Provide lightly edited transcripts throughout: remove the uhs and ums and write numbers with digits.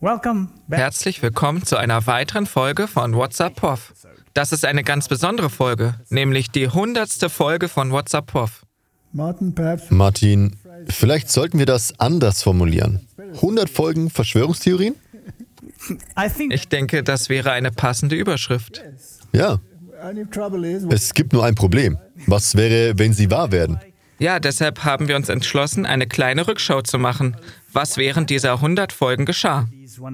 Herzlich willkommen zu einer weiteren Folge von WhatsApp Prof. Das ist eine ganz besondere Folge, nämlich die 100. Folge von WhatsApp Prof. Martin, vielleicht sollten wir das anders formulieren. 100 Folgen Verschwörungstheorien? Ich denke, das wäre eine passende Überschrift. Ja. Es gibt nur ein Problem. Was wäre, wenn sie wahr werden? Ja, deshalb haben wir uns entschlossen, eine kleine Rückschau zu machen, was während dieser 100 Folgen geschah.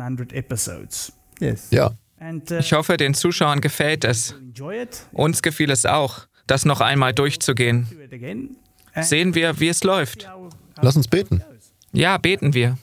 Ja. Ich hoffe, den Zuschauern gefällt es. Uns gefiel es auch, das noch einmal durchzugehen. Sehen wir, wie es läuft. Lass uns beten. Ja, beten wir.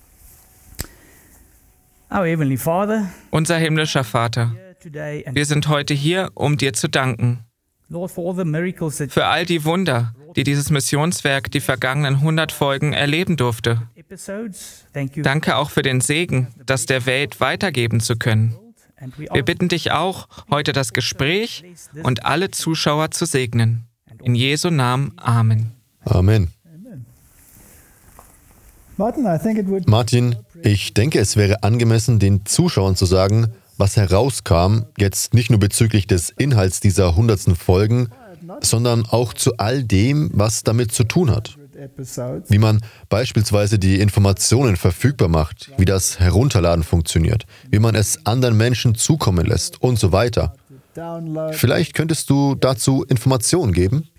Unser himmlischer Vater, wir sind heute hier, um dir zu danken. Für all die Wunder, die dieses Missionswerk die vergangenen 100 Folgen erleben durfte. Danke auch für den Segen, das der Welt weitergeben zu können. Wir bitten dich auch, heute das Gespräch und alle Zuschauer zu segnen. In Jesu Namen, Amen. Amen. Martin, ich denke, es wäre angemessen, den Zuschauern zu sagen, was herauskam, jetzt nicht nur bezüglich des Inhalts dieser 100. Folgen, sondern auch zu all dem, was damit zu tun hat. Wie man beispielsweise die Informationen verfügbar macht, wie das Herunterladen funktioniert, wie man es anderen Menschen zukommen lässt und so weiter. Vielleicht könntest du dazu Informationen geben?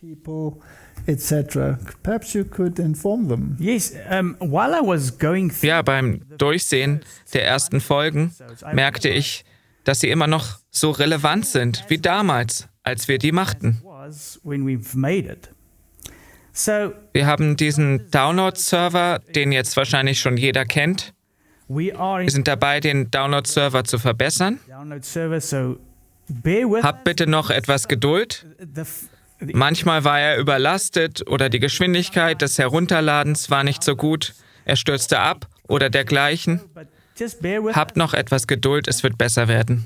Ja, beim Durchsehen der ersten Folgen merkte ich, dass sie immer noch so relevant sind wie damals, als wir die machten. Wir haben diesen Download-Server, den jetzt wahrscheinlich schon jeder kennt. Wir sind dabei, den Download-Server zu verbessern. Habt bitte noch etwas Geduld. Manchmal war er überlastet oder die Geschwindigkeit des Herunterladens war nicht so gut. Er stürzte ab oder dergleichen. Habt noch etwas Geduld, es wird besser werden.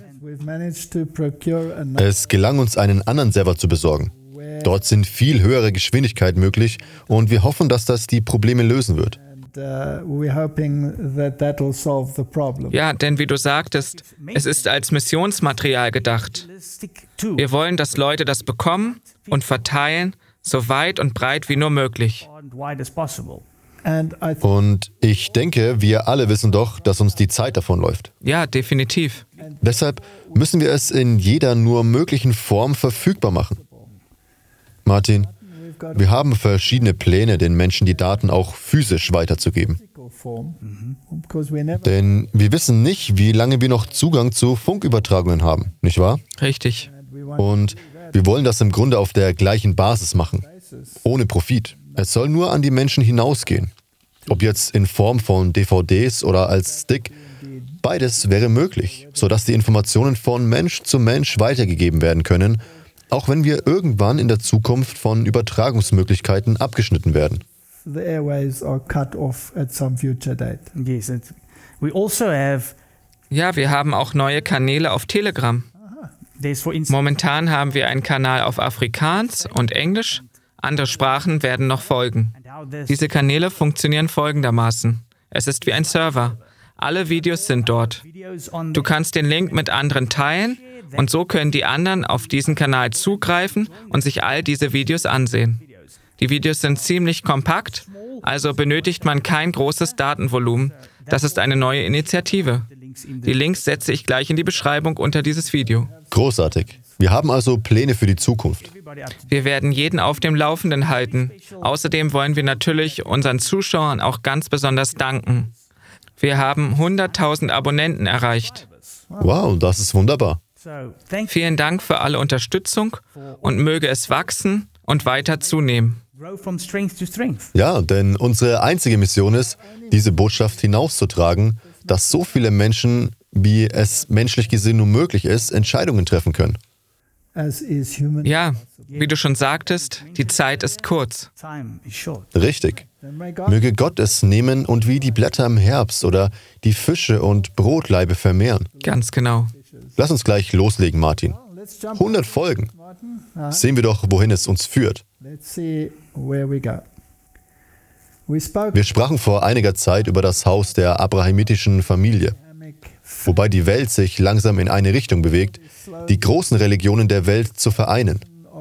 Es gelang uns, einen anderen Server zu besorgen. Dort sind viel höhere Geschwindigkeiten möglich und wir hoffen, dass das die Probleme lösen wird. Ja, denn wie du sagtest, es ist als Missionsmaterial gedacht. Wir wollen, dass Leute das bekommen und verteilen, so weit und breit wie nur möglich. Und ich denke, wir alle wissen doch, dass uns die Zeit davonläuft. Ja, definitiv. Deshalb müssen wir es in jeder nur möglichen Form verfügbar machen. Martin, wir haben verschiedene Pläne, den Menschen die Daten auch physisch weiterzugeben. Denn wir wissen nicht, wie lange wir noch Zugang zu Funkübertragungen haben, nicht wahr? Richtig. Und wir wollen das im Grunde auf der gleichen Basis machen, ohne Profit. Es soll nur an die Menschen hinausgehen. Ob jetzt in Form von DVDs oder als Stick, beides wäre möglich, sodass die Informationen von Mensch zu Mensch weitergegeben werden können, auch wenn wir irgendwann in der Zukunft von Übertragungsmöglichkeiten abgeschnitten werden. Ja, wir haben auch neue Kanäle auf Telegram. Momentan haben wir einen Kanal auf Afrikaans und Englisch. Andere Sprachen werden noch folgen. Diese Kanäle funktionieren folgendermaßen. Es ist wie ein Server. Alle Videos sind dort. Du kannst den Link mit anderen teilen und so können die anderen auf diesen Kanal zugreifen und sich all diese Videos ansehen. Die Videos sind ziemlich kompakt, also benötigt man kein großes Datenvolumen. Das ist eine neue Initiative. Die Links setze ich gleich in die Beschreibung unter dieses Video. Großartig. Wir haben also Pläne für die Zukunft. Wir werden jeden auf dem Laufenden halten. Außerdem wollen wir natürlich unseren Zuschauern auch ganz besonders danken. Wir haben 100.000 Abonnenten erreicht. Wow, das ist wunderbar. Vielen Dank für alle Unterstützung und möge es wachsen und weiter zunehmen. Ja, denn unsere einzige Mission ist, diese Botschaft hinauszutragen, dass so viele Menschen, wie es menschlich gesehen nur möglich ist, Entscheidungen treffen können. Ja, wie du schon sagtest, die Zeit ist kurz. Richtig. Möge Gott es nehmen und wie die Blätter im Herbst oder die Fische und Brotlaibe vermehren. Ganz genau. Lass uns gleich loslegen, Martin. 100 Folgen. Sehen wir doch, wohin es uns führt. Wir sprachen vor einiger Zeit über das Haus der abrahamitischen Familie. wobei die Welt sich langsam in eine Richtung bewegt, die großen Religionen der Welt zu vereinen.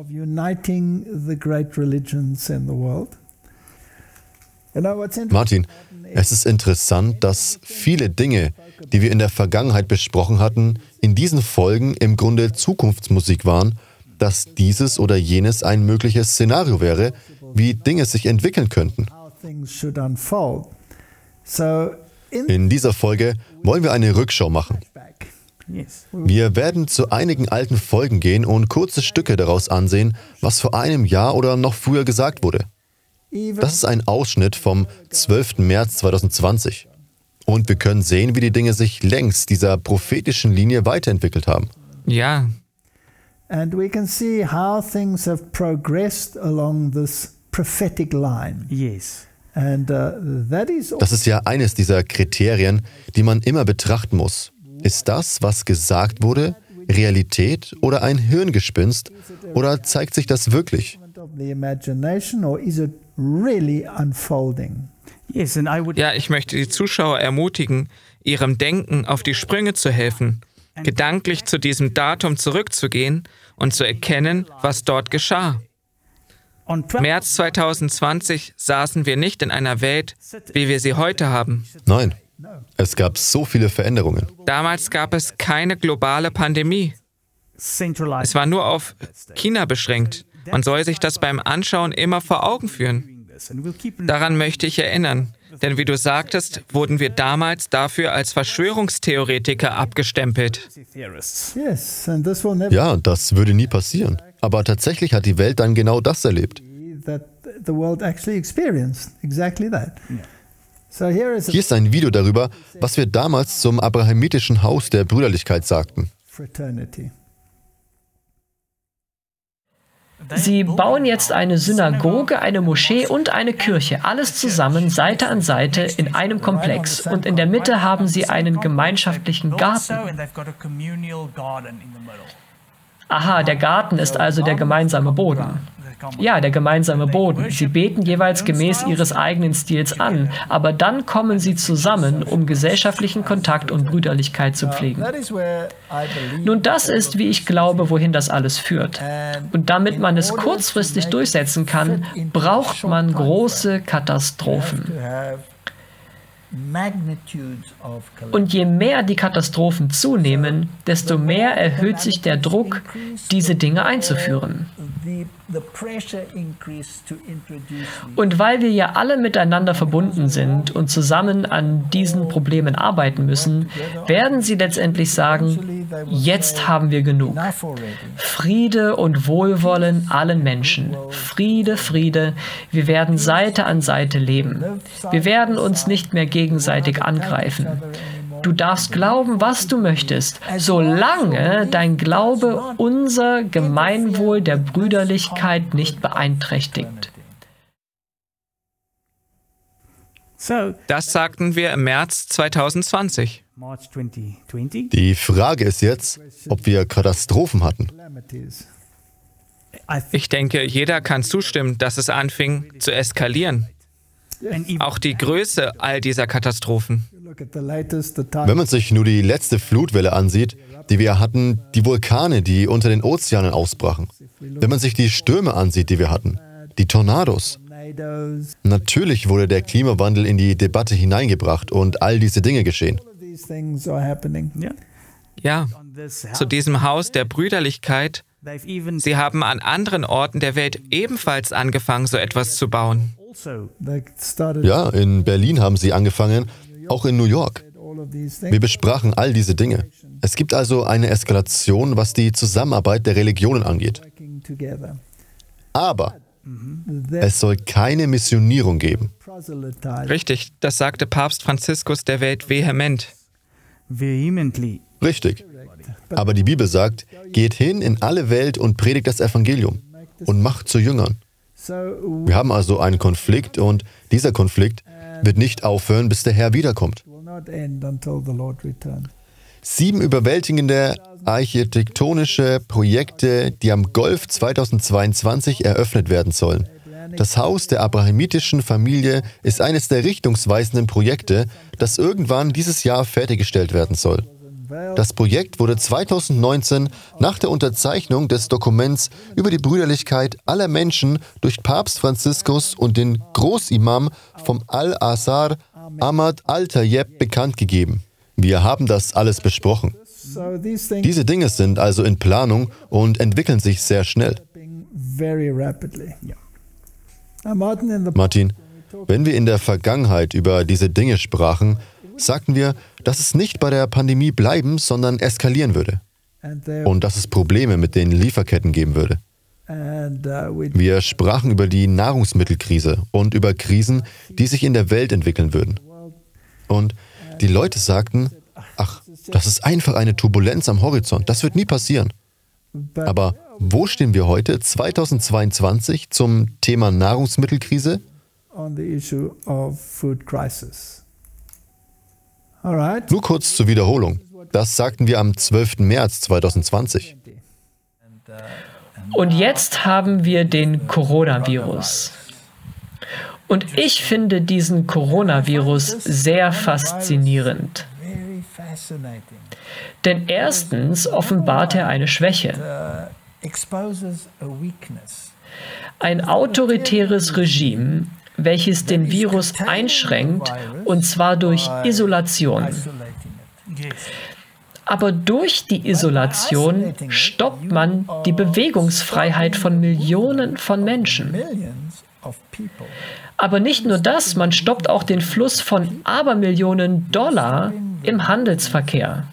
Martin, es ist interessant, dass viele Dinge, die wir in der Vergangenheit besprochen hatten, in diesen Folgen im Grunde Zukunftsmusik waren, dass dieses oder jenes ein mögliches Szenario wäre, wie Dinge sich entwickeln könnten. In dieser Folge wollen wir eine Rückschau machen. Wir werden zu einigen alten Folgen gehen und kurze Stücke daraus ansehen, was vor einem Jahr oder noch früher gesagt wurde. Das ist ein Ausschnitt vom 12. März 2020. Und wir können sehen, wie die Dinge sich längs dieser prophetischen Linie weiterentwickelt haben. Ja. And we can see how things have progressed along this prophetic line. Yes. And that is Das ist ja eines dieser Kriterien, die man immer betrachten muss. Ist das, was gesagt wurde, Realität oder ein Hirngespinst? Oder zeigt sich das wirklich? Ja, ich möchte die Zuschauer ermutigen, ihrem Denken auf die Sprünge zu helfen, gedanklich zu diesem Datum zurückzugehen und zu erkennen, was dort geschah. März 2020 saßen wir nicht in einer Welt, wie wir sie heute haben. Nein, es gab so viele Veränderungen. Damals gab es keine globale Pandemie. Es war nur auf China beschränkt. Man soll sich das beim Anschauen immer vor Augen führen. Daran möchte ich erinnern, denn wie du sagtest, wurden wir damals dafür als Verschwörungstheoretiker abgestempelt. Ja, das würde nie passieren. Aber tatsächlich hat die Welt dann genau das erlebt. Hier ist ein Video darüber, was wir damals zum abrahamitischen Haus der Brüderlichkeit sagten. Sie bauen jetzt eine Synagoge, eine Moschee und eine Kirche, alles zusammen, Seite an Seite, in einem Komplex. Und in der Mitte haben sie einen gemeinschaftlichen Garten. Aha, der Garten ist also der gemeinsame Boden. Ja, der gemeinsame Boden. Sie beten jeweils gemäß ihres eigenen Stils an, aber dann kommen sie zusammen, um gesellschaftlichen Kontakt und Brüderlichkeit zu pflegen. Nun, das ist, wie ich glaube, wohin das alles führt. Und damit man es kurzfristig durchsetzen kann, braucht man große Katastrophen. Und je mehr die Katastrophen zunehmen, desto mehr erhöht sich der Druck, diese Dinge einzuführen. Und weil wir ja alle miteinander verbunden sind und zusammen an diesen Problemen arbeiten müssen, werden sie letztendlich sagen, jetzt haben wir genug. Friede und Wohlwollen allen Menschen. Friede, Friede. Wir werden Seite an Seite leben. Wir werden uns nicht mehr gegenseitig angreifen. Du darfst glauben, was du möchtest, solange dein Glaube unser Gemeinwohl der Brüderlichkeit nicht beeinträchtigt. Das sagten wir im März 2020. Die Frage ist jetzt, ob wir Katastrophen hatten. Ich denke, jeder kann zustimmen, dass es anfing zu eskalieren. Auch die Größe all dieser Katastrophen. Wenn man sich nur die letzte Flutwelle ansieht, die wir hatten, die Vulkane, die unter den Ozeanen ausbrachen. Wenn man sich die Stürme ansieht, die wir hatten, die Tornados. Natürlich wurde der Klimawandel in die Debatte hineingebracht und all diese Dinge geschehen. Ja, zu diesem Haus der Brüderlichkeit. Sie haben an anderen Orten der Welt ebenfalls angefangen, so etwas zu bauen. Ja, in Berlin haben sie angefangen, auch in New York. Wir besprachen all diese Dinge. Es gibt also eine Eskalation, was die Zusammenarbeit der Religionen angeht. Aber es soll keine Missionierung geben. Richtig, das sagte Papst Franziskus der Welt vehement. Richtig. Aber die Bibel sagt, geht hin in alle Welt und predigt das Evangelium und macht zu Jüngern. Wir haben also einen Konflikt und dieser Konflikt wird nicht aufhören, bis der Herr wiederkommt. 7 überwältigende architektonische Projekte, die am Golf 2022 eröffnet werden sollen. Das Haus der abrahamitischen Familie ist eines der richtungsweisenden Projekte, das irgendwann dieses Jahr fertiggestellt werden soll. Das Projekt wurde 2019 nach der Unterzeichnung des Dokuments über die Brüderlichkeit aller Menschen durch Papst Franziskus und den Großimam vom Al-Azhar, Ahmad Al-Tayyeb, bekannt gegeben. Wir haben das alles besprochen. Diese Dinge sind also in Planung und entwickeln sich sehr schnell. Martin, wenn wir in der Vergangenheit über diese Dinge sprachen, sagten wir, dass es nicht bei der Pandemie bleiben, sondern eskalieren würde. Und dass es Probleme mit den Lieferketten geben würde. Wir sprachen über die Nahrungsmittelkrise und über Krisen, die sich in der Welt entwickeln würden. Und die Leute sagten, ach, das ist einfach eine Turbulenz am Horizont, das wird nie passieren. Aber wo stehen wir heute, 2022, zum Thema Nahrungsmittelkrise? Nur kurz zur Wiederholung. Das sagten wir am 12. März 2020. Und jetzt haben wir den Coronavirus. Und ich finde diesen Coronavirus sehr faszinierend. Denn erstens offenbart er eine Schwäche. Ein autoritäres Regime, welches den Virus einschränkt, und zwar durch Isolation. Aber durch die Isolation stoppt man die Bewegungsfreiheit von Millionen von Menschen. Aber nicht nur das, man stoppt auch den Fluss von Abermillionen Dollar im Handelsverkehr.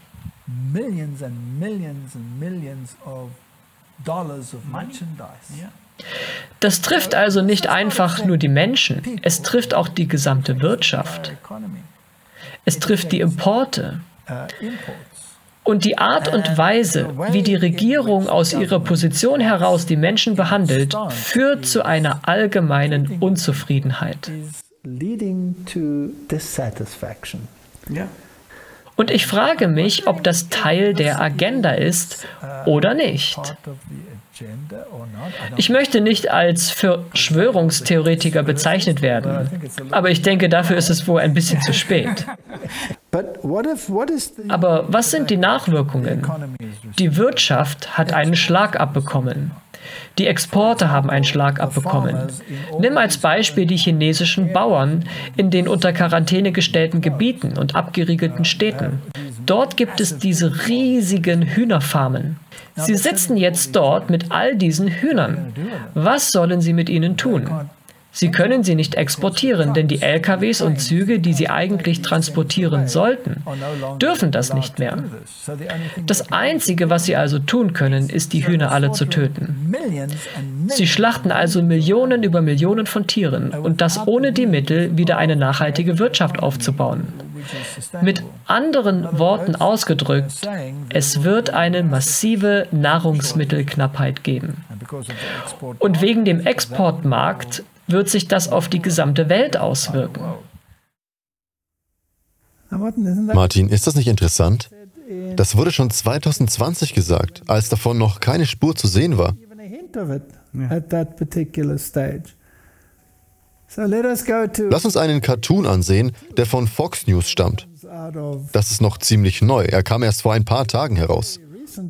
Das trifft also nicht einfach nur die Menschen, es trifft auch die gesamte Wirtschaft. Es trifft die Importe. Und die Art und Weise, wie die Regierung aus ihrer Position heraus die Menschen behandelt, führt zu einer allgemeinen Unzufriedenheit. Und ich frage mich, ob das Teil der Agenda ist oder nicht. Ich möchte nicht als Verschwörungstheoretiker bezeichnet werden, aber ich denke, dafür ist es wohl ein bisschen zu spät. Aber was sind die Nachwirkungen? Die Wirtschaft hat einen Schlag abbekommen. Die Exporte haben einen Schlag abbekommen. Nimm als Beispiel die chinesischen Bauern in den unter Quarantäne gestellten Gebieten und abgeriegelten Städten. Dort gibt es diese riesigen Hühnerfarmen. Sie sitzen jetzt dort mit all diesen Hühnern. Was sollen sie mit ihnen tun? Sie können sie nicht exportieren, denn die LKWs und Züge, die sie eigentlich transportieren sollten, dürfen das nicht mehr. Das Einzige, was sie also tun können, ist, die Hühner alle zu töten. Sie schlachten also Millionen über Millionen von Tieren und das ohne die Mittel, wieder eine nachhaltige Wirtschaft aufzubauen. Mit anderen Worten ausgedrückt, es wird eine massive Nahrungsmittelknappheit geben. Und wegen dem Exportmarkt wird sich das auf die gesamte Welt auswirken. Martin, ist das nicht interessant? Das wurde schon 2020 gesagt, als davon noch keine Spur zu sehen war. Lass uns einen Cartoon ansehen, der von Fox News stammt. Das ist noch ziemlich neu. Er kam erst vor ein paar Tagen heraus.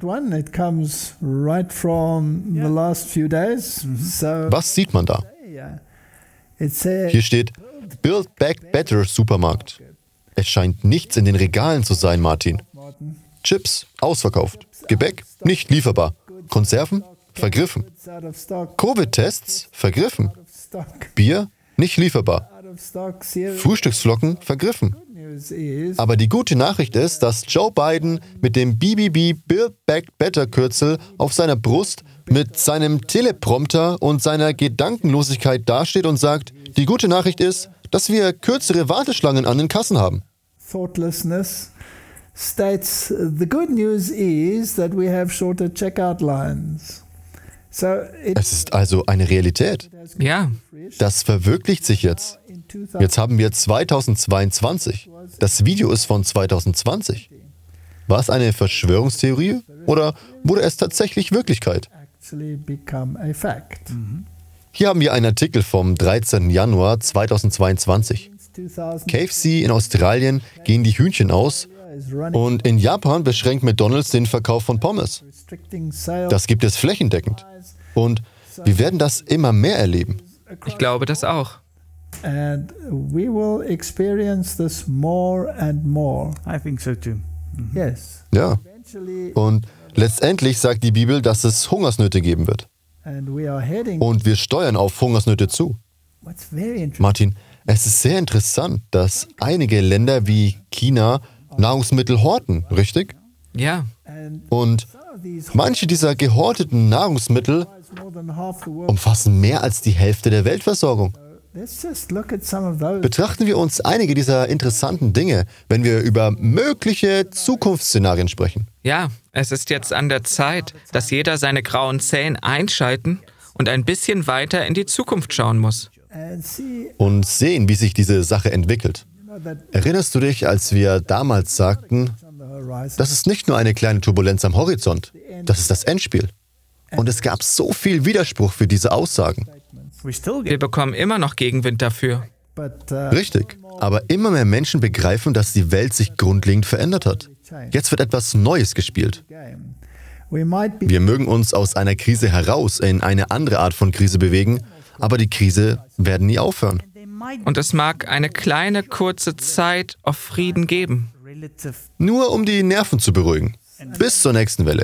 Was sieht man da? Hier steht Build Back Better Supermarkt. Es scheint nichts in den Regalen zu sein, Martin. Chips, ausverkauft. Gebäck, nicht lieferbar. Konserven, vergriffen. Covid-Tests, vergriffen. Bier, nicht lieferbar. Frühstücksflocken, vergriffen. Aber die gute Nachricht ist, dass Joe Biden mit dem BBB Build Back Better Kürzel auf seiner Brust mit seinem Teleprompter und seiner Gedankenlosigkeit dasteht und sagt, die gute Nachricht ist, dass wir kürzere Warteschlangen an den Kassen haben. Thoughtlessness states the good news is that we have shorter checkout lines. Es ist also eine Realität. Ja. Das verwirklicht sich jetzt. Jetzt haben wir 2022. Das Video ist von 2020. War es eine Verschwörungstheorie oder wurde es tatsächlich Wirklichkeit? Hier haben wir einen Artikel vom 13. Januar 2022. KFC in Australien gehen die Hühnchen aus Und in Japan beschränkt McDonald's den Verkauf von Pommes. Das gibt es flächendeckend. Und wir werden das immer mehr erleben. Ich glaube das auch. And we will experience this more and more. I think so too. Yes. Ja. Und letztendlich sagt die Bibel, dass es Hungersnöte geben wird. And we are heading. Und wir steuern auf Hungersnöte zu. What's very interesting. Martin, es ist sehr interessant, dass einige Länder wie China Nahrungsmittel horten, richtig? Ja. Und manche dieser gehorteten Nahrungsmittel umfassen mehr als die Hälfte der Weltversorgung. Let's just look at some of those. Betrachten wir uns einige dieser interessanten Dinge, wenn wir über mögliche Zukunftsszenarien sprechen. Ja, es ist jetzt an der Zeit, dass jeder seine grauen Zellen einschalten und ein bisschen weiter in die Zukunft schauen muss. And see Und sehen, wie sich diese Sache entwickelt. that Erinnerst du dich, als wir damals sagten, on the horizon. das ist nicht nur eine kleine Turbulenz am Horizont, das ist das Endspiel. Und es gab so viel Widerspruch für diese Aussagen. We still Wir get bekommen immer noch Gegenwind dafür. But Richtig. Aber immer mehr Menschen begreifen, dass die Welt sich grundlegend verändert hat. Jetzt wird etwas Neues gespielt. game. We might be Wir mögen uns aus einer Krise heraus in eine andere Art von Krise bewegen, aber die Krise werden nie aufhören. Und es mag eine kleine, kurze Zeit auf Frieden geben. relative. Nur um die Nerven zu beruhigen. Bis zur nächsten Welle.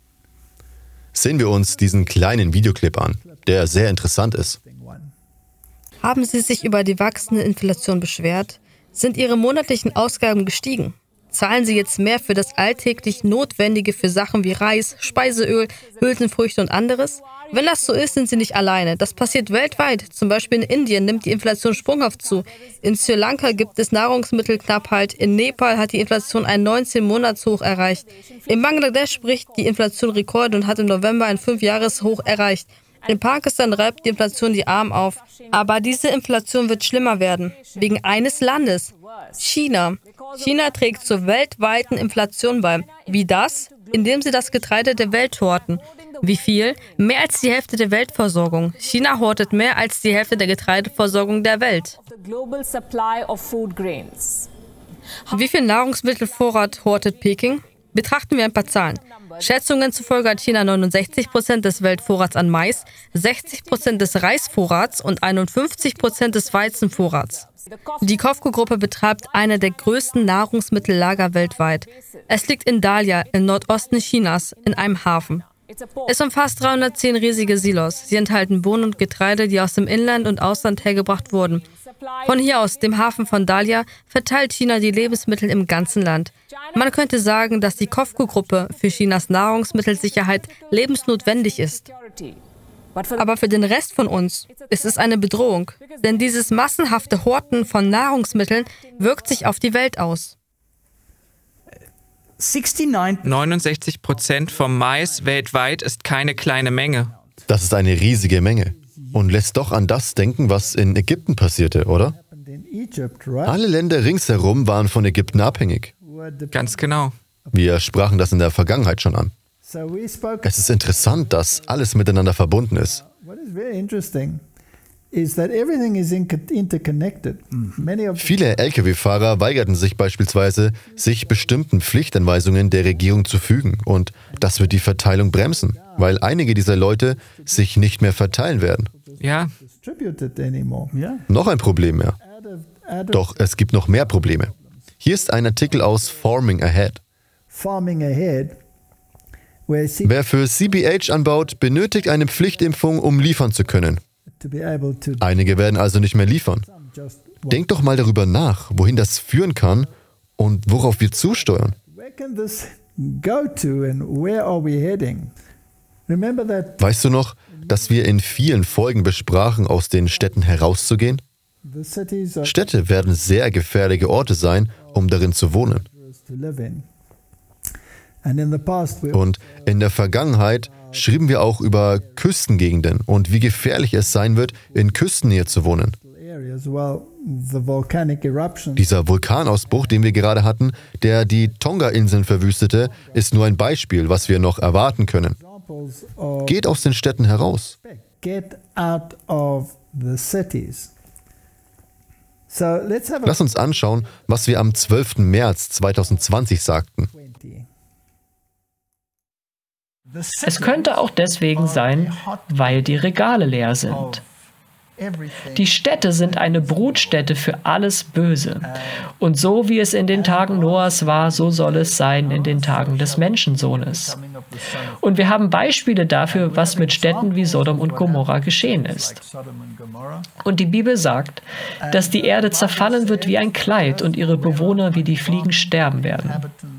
Sehen wir uns diesen kleinen Videoclip an, der sehr interessant ist. one. Haben Sie sich über die wachsende Inflation beschwert? Sind Ihre monatlichen Ausgaben gestiegen? Zahlen Sie jetzt mehr für das alltäglich Notwendige für Sachen wie Reis, Speiseöl, Hülsenfrüchte und anderes? Wenn das so ist, sind Sie nicht alleine. Das passiert weltweit. Zum Beispiel in Indien nimmt die Inflation sprunghaft zu. In Sri Lanka gibt es Nahrungsmittelknappheit. In Nepal hat die Inflation ein 19-Monats-Hoch erreicht. In Bangladesch bricht die Inflation Rekorde und hat im November ein 5-Jahres-Hoch erreicht. In Pakistan reibt die Inflation die Armen auf. Aber diese Inflation wird schlimmer werden. Wegen eines Landes. China. China trägt zur weltweiten Inflation bei. Wie das? Indem sie das Getreide der Welt horten. Wie viel? Mehr als die Hälfte der Weltversorgung. China hortet mehr als die Hälfte der Getreideversorgung der Welt. the global supply of food grains. Wie viel Nahrungsmittelvorrat hortet Peking? Betrachten wir ein paar Zahlen. Schätzungen zufolge hat China 69% des Weltvorrats an Mais, 60% des Reisvorrats und 51% des Weizenvorrats. Die COFCO-Gruppe betreibt eine der größten Nahrungsmittellager weltweit. Es liegt in Dalia im Nordosten Chinas in einem Hafen. Es umfasst 310 riesige Silos. Sie enthalten Bohnen und Getreide, die aus dem Inland und Ausland hergebracht wurden. Von hier aus, dem Hafen von Dalia, verteilt China die Lebensmittel im ganzen Land. Man könnte sagen, dass die COFCO-Gruppe für Chinas Nahrungsmittelsicherheit lebensnotwendig ist. Aber für den Rest von uns ist es eine Bedrohung, denn dieses massenhafte Horten von Nahrungsmitteln wirkt sich auf die Welt aus. 69 69% vom Mais weltweit ist keine kleine Menge. Das ist eine riesige Menge und lässt doch an das denken, was in Ägypten passierte, oder? In Egypt, right? Alle Länder ringsherum waren von Ägypten abhängig. Ganz genau. Wir sprachen das in der Vergangenheit schon an. So we spoke. Es ist interessant, dass alles miteinander verbunden ist. What is very interesting is that everything is interconnected. Many of Viele Lkw-Fahrer weigerten sich beispielsweise, sich bestimmten Pflichtanweisungen der Regierung zu fügen. Und das wird die Verteilung bremsen, weil einige dieser Leute sich nicht mehr verteilen werden. Ja, distributed anymore. Yeah. Noch ein Problem mehr. Doch es gibt noch mehr Probleme. Hier ist ein Artikel aus Farming Ahead. Farming ahead, where Wer für CBH anbaut, benötigt eine Pflichtimpfung, um liefern zu können. to be able to Einige werden also nicht mehr liefern. just Denk doch mal darüber nach, wohin das führen kann und worauf wir zusteuern. where can this go to and where are we heading? Remember that Weißt du noch, dass wir in vielen Folgen besprachen, aus den Städten herauszugehen? the cities are Städte werden sehr gefährliche Orte sein, um darin zu wohnen. to live in. And in the past we Und in der Vergangenheit schrieben wir auch über Küstengegenden und wie gefährlich es sein wird, in Küstennähe zu wohnen. areas, well, the volcanic eruption Dieser Vulkanausbruch, den wir gerade hatten, der die Tonga-Inseln verwüstete, ist nur ein Beispiel, was wir noch erwarten können. examples of Geht aus den Städten heraus. get out of the cities. Lass uns anschauen, was wir am 12. März 2020 sagten. Es könnte auch deswegen sein, weil die Regale leer sind. Die Städte sind eine Brutstätte für alles Böse. Und so wie es in den Tagen Noahs war, so soll es sein in den Tagen des Menschensohnes. Und wir haben Beispiele dafür, was mit Städten wie Sodom und Gomorra geschehen ist. Und die Bibel sagt, dass die Erde zerfallen wird wie ein Kleid und ihre Bewohner wie die Fliegen sterben werden.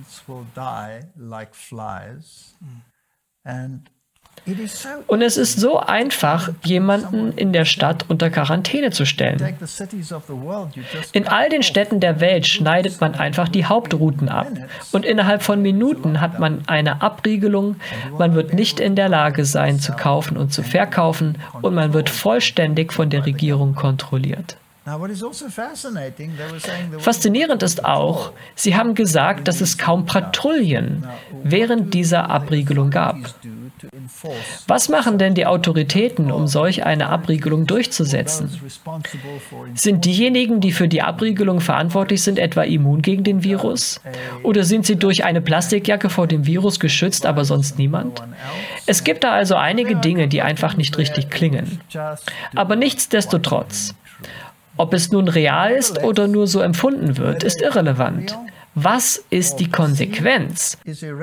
Und es ist so einfach, jemanden in der Stadt unter Quarantäne zu stellen. In all den Städten der Welt schneidet man einfach die Hauptrouten ab. Und innerhalb von Minuten hat man eine Abriegelung, man wird nicht in der Lage sein, zu kaufen und zu verkaufen, und man wird vollständig von der Regierung kontrolliert. Faszinierend ist auch, sie haben gesagt, dass es kaum Patrouillen während dieser Abriegelung gab. Was machen denn die Autoritäten, um solch eine Abriegelung durchzusetzen? Sind diejenigen, die für die Abriegelung verantwortlich sind, etwa immun gegen den Virus? Oder sind sie durch eine Plastikjacke vor dem Virus geschützt, aber sonst niemand? Es gibt da also einige Dinge, die einfach nicht richtig klingen. Aber nichtsdestotrotz, ob es nun real ist oder nur so empfunden wird, ist irrelevant. Was ist die Konsequenz?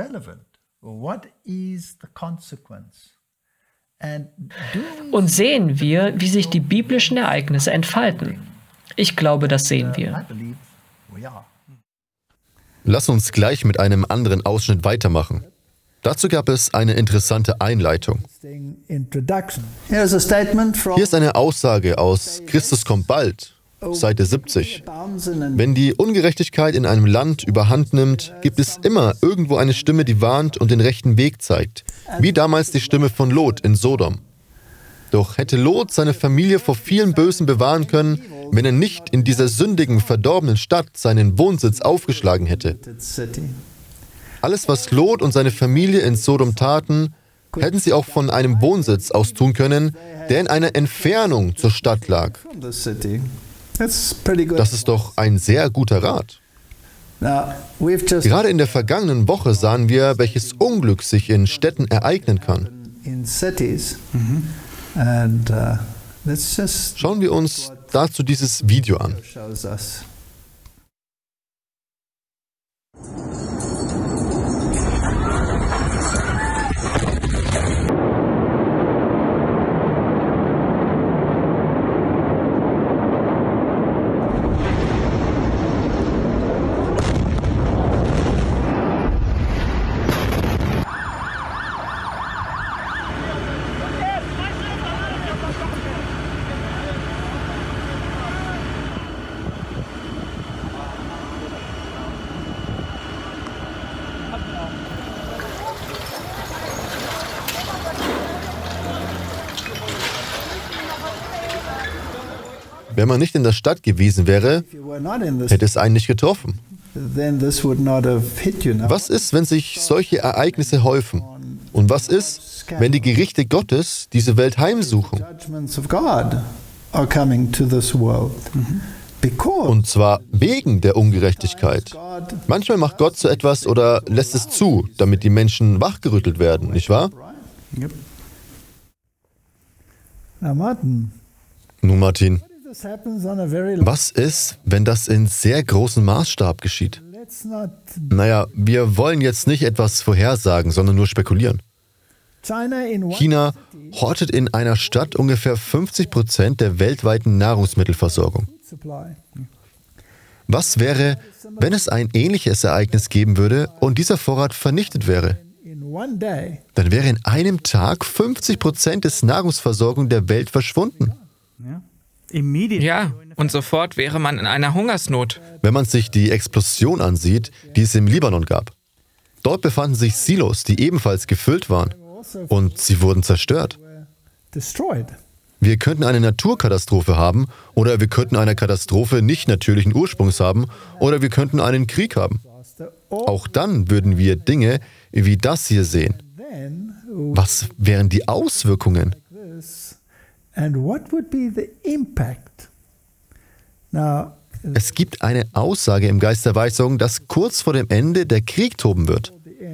Und sehen wir, wie sich die biblischen Ereignisse entfalten? Ich glaube, das sehen wir. Lass uns gleich mit einem anderen Ausschnitt weitermachen. Dazu gab es eine interessante Einleitung. Hier ist eine Aussage aus Christus kommt bald, Seite 70. Wenn die Ungerechtigkeit in einem Land überhand nimmt, gibt es immer irgendwo eine Stimme, die warnt und den rechten Weg zeigt, wie damals die Stimme von Lot in Sodom. Doch hätte Lot seine Familie vor vielem Bösen bewahren können, wenn er nicht in dieser sündigen, verdorbenen Stadt seinen Wohnsitz aufgeschlagen hätte. Alles, was Lot und seine Familie in Sodom taten, hätten sie auch von einem Wohnsitz aus tun können, der in einer Entfernung zur Stadt lag. Das ist doch ein sehr guter Rat. Gerade in der vergangenen Woche sahen wir, welches Unglück sich in Städten ereignen kann. Schauen wir uns dazu dieses Video an. Wenn man nicht in der Stadt gewesen wäre, hätte es einen nicht getroffen. Was ist, wenn sich solche Ereignisse häufen? Und was ist, wenn die Gerichte Gottes diese Welt heimsuchen? Und zwar wegen der Ungerechtigkeit. Manchmal macht Gott so etwas oder lässt es zu, damit die Menschen wachgerüttelt werden, nicht wahr? Nun, Martin, was ist, wenn das in sehr großem Maßstab geschieht? Naja, wir wollen jetzt nicht etwas vorhersagen, sondern nur spekulieren. China hortet in einer Stadt ungefähr 50% der weltweiten Nahrungsmittelversorgung. Was wäre, wenn es ein ähnliches Ereignis geben würde und dieser Vorrat vernichtet wäre? Dann wäre in einem Tag 50% des Nahrungsversorgung der Welt verschwunden. Ja, und sofort wäre man in einer Hungersnot. Wenn man sich die Explosion ansieht, die es im Libanon gab. Dort befanden sich Silos, die ebenfalls gefüllt waren. Und sie wurden zerstört. Wir könnten eine Naturkatastrophe haben, oder wir könnten eine Katastrophe nicht natürlichen Ursprungs haben, oder wir könnten einen Krieg haben. Auch dann würden wir Dinge wie das hier sehen. Was wären die Auswirkungen? Es gibt eine Aussage im Geist der Weisung, dass kurz vor dem Ende der Krieg toben wird.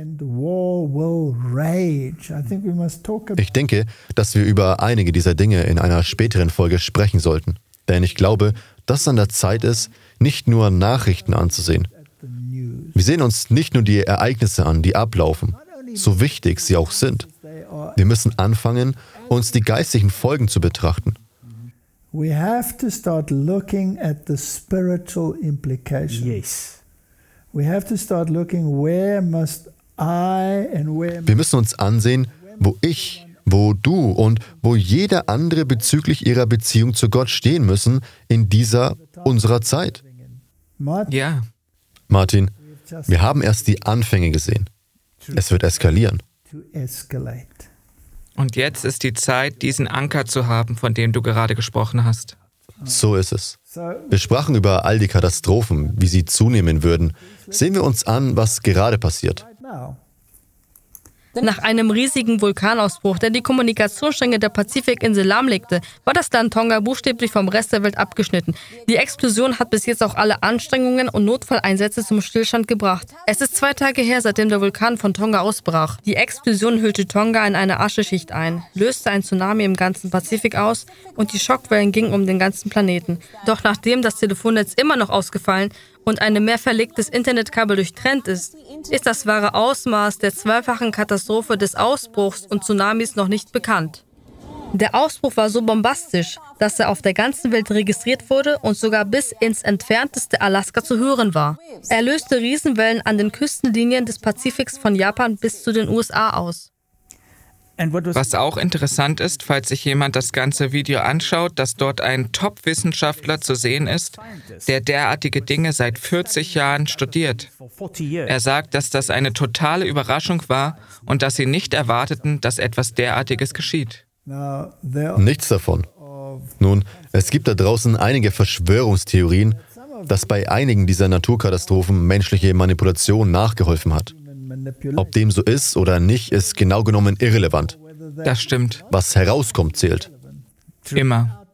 Ich denke, dass wir über einige dieser Dinge in einer späteren Folge sprechen sollten. Denn ich glaube, dass es an der Zeit ist, nicht nur Nachrichten anzusehen. Wir sehen uns nicht nur die Ereignisse an, die ablaufen, so wichtig sie auch sind. Wir müssen anfangen, uns die geistlichen Folgen zu betrachten. We have to start looking at the spiritual implications. Yes. We have to start looking where must I and where. Wir müssen uns ansehen, wo ich, wo du und wo jeder andere bezüglich ihrer Beziehung zu Gott stehen müssen in dieser unserer Zeit. Ja. Martin, wir haben erst die Anfänge gesehen. Es wird eskalieren. To escalate. Und jetzt ist die Zeit, diesen Anker zu haben, von dem du gerade gesprochen hast. So ist es. Wir sprachen über all die Katastrophen, wie sie zunehmen würden. Sehen wir uns an, was gerade passiert. Now, Nach einem riesigen Vulkanausbruch, der die Kommunikationsstränge der Pazifikinsel lahmlegte, war das Land Tonga buchstäblich vom Rest der Welt abgeschnitten. Die Explosion hat bis jetzt auch alle Anstrengungen und Notfalleinsätze zum Stillstand gebracht. Es ist 2 Tage her, seitdem der Vulkan von Tonga ausbrach. Die Explosion hüllte Tonga in eine Ascheschicht ein, löste ein Tsunami im ganzen Pazifik aus und die Schockwellen gingen um den ganzen Planeten. Doch nachdem das Telefonnetz immer noch ausgefallen und ein mehrverlegtes Internetkabel durchtrennt ist das wahre Ausmaß der zweifachen Katastrophe des Ausbruchs und Tsunamis noch nicht bekannt. Der Ausbruch war so bombastisch, dass er auf der ganzen Welt registriert wurde und sogar bis ins entfernteste Alaska zu hören war. Er löste Riesenwellen an den Küstenlinien des Pazifiks von Japan bis zu den USA aus. Was auch interessant ist, falls sich jemand das ganze Video anschaut, dass dort ein Top-Wissenschaftler zu sehen ist, der derartige Dinge seit 40 Jahren studiert. Er sagt, dass das eine totale Überraschung war und dass sie nicht erwarteten, dass etwas derartiges geschieht. Nichts davon. Nun, es gibt da draußen einige Verschwörungstheorien, dass bei einigen dieser Naturkatastrophen menschliche Manipulation nachgeholfen hat. Ob dem so ist oder nicht, ist genau genommen irrelevant. Das stimmt. Was herauskommt, zählt. Immer.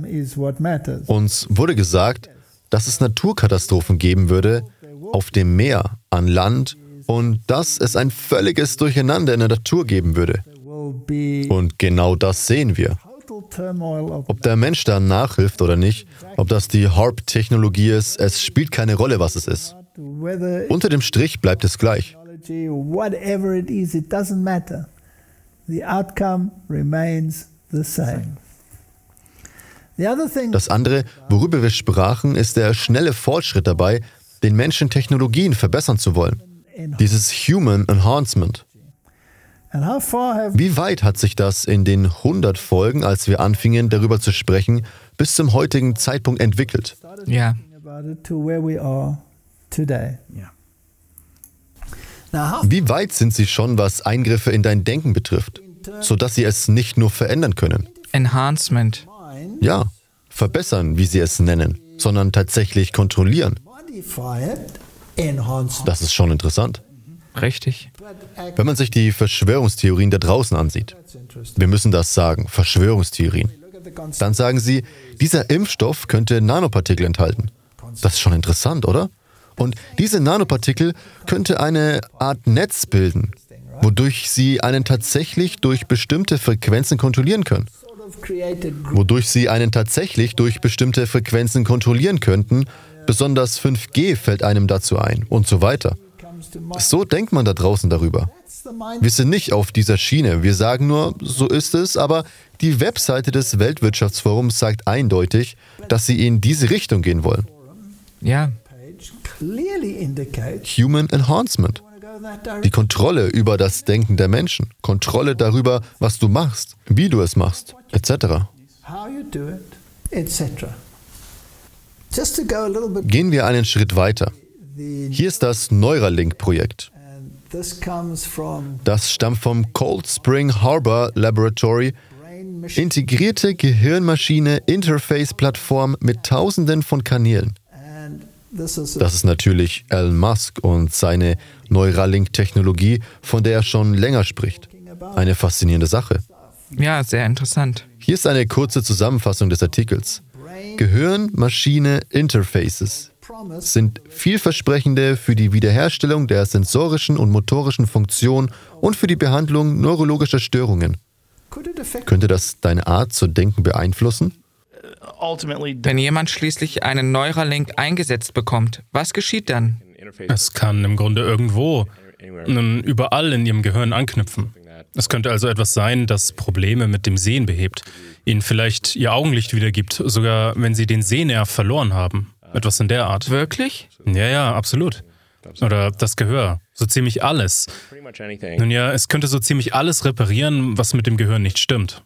Uns wurde gesagt, dass es Naturkatastrophen geben würde, auf dem Meer, an Land und dass es ein völliges Durcheinander in der Natur geben würde. Und genau das sehen wir. Ob der Mensch da nachhilft oder nicht, ob das die HAARP-Technologie ist, es spielt keine Rolle, was es ist. Unter dem Strich bleibt es gleich. Whatever it is, it doesn't matter. The outcome remains the same. Das andere, worüber wir sprachen, ist der schnelle Fortschritt dabei, den Menschen Technologien verbessern zu wollen. Dieses Human Enhancement. Wie weit hat sich das in den 100 Folgen, als wir anfingen, darüber zu sprechen, bis zum heutigen Zeitpunkt entwickelt? Ja. Wie weit sind sie schon, was Eingriffe in dein Denken betrifft, sodass sie es nicht nur verändern können? Enhancement. Ja, verbessern, wie sie es nennen, sondern tatsächlich kontrollieren. Das ist schon interessant. Richtig. Wenn man sich die Verschwörungstheorien da draußen ansieht, wir müssen das sagen, Verschwörungstheorien, dann sagen sie, dieser Impfstoff könnte Nanopartikel enthalten. Das ist schon interessant, oder? Und diese Nanopartikel könnte eine Art Netz bilden, wodurch sie einen tatsächlich durch bestimmte Frequenzen kontrollieren können. Besonders 5G fällt einem dazu ein und so weiter. So denkt man da draußen darüber. Wir sind nicht auf dieser Schiene, wir sagen nur, so ist es, aber die Webseite des Weltwirtschaftsforums sagt eindeutig, dass sie in diese Richtung gehen wollen. Ja. Human Enhancement. Die Kontrolle über das Denken der Menschen. Kontrolle darüber, was du machst, wie du es machst, etc. Gehen wir einen Schritt weiter. Hier ist das Neuralink-Projekt. Das stammt vom Cold Spring Harbor Laboratory. Integrierte Gehirnmaschine-Interface-Plattform mit Tausenden von Kanälen. Das ist natürlich Elon Musk und seine Neuralink-Technologie, von der er schon länger spricht. Eine faszinierende Sache. Ja, sehr interessant. Hier ist eine kurze Zusammenfassung des Artikels. Gehirn-Maschine-Interfaces sind vielversprechende für die Wiederherstellung der sensorischen und motorischen Funktion und für die Behandlung neurologischer Störungen. Könnte das deine Art zu denken beeinflussen? Wenn jemand schließlich einen Neuralink eingesetzt bekommt, was geschieht dann? Es kann im Grunde irgendwo, nun überall in ihrem Gehirn anknüpfen. Es könnte also etwas sein, das Probleme mit dem Sehen behebt, ihnen vielleicht ihr Augenlicht wiedergibt, sogar wenn sie den Sehnerv verloren haben. Etwas in der Art. Wirklich? Ja, absolut. Oder das Gehör. So ziemlich alles. Nun ja, es könnte so ziemlich alles reparieren, was mit dem Gehirn nicht stimmt.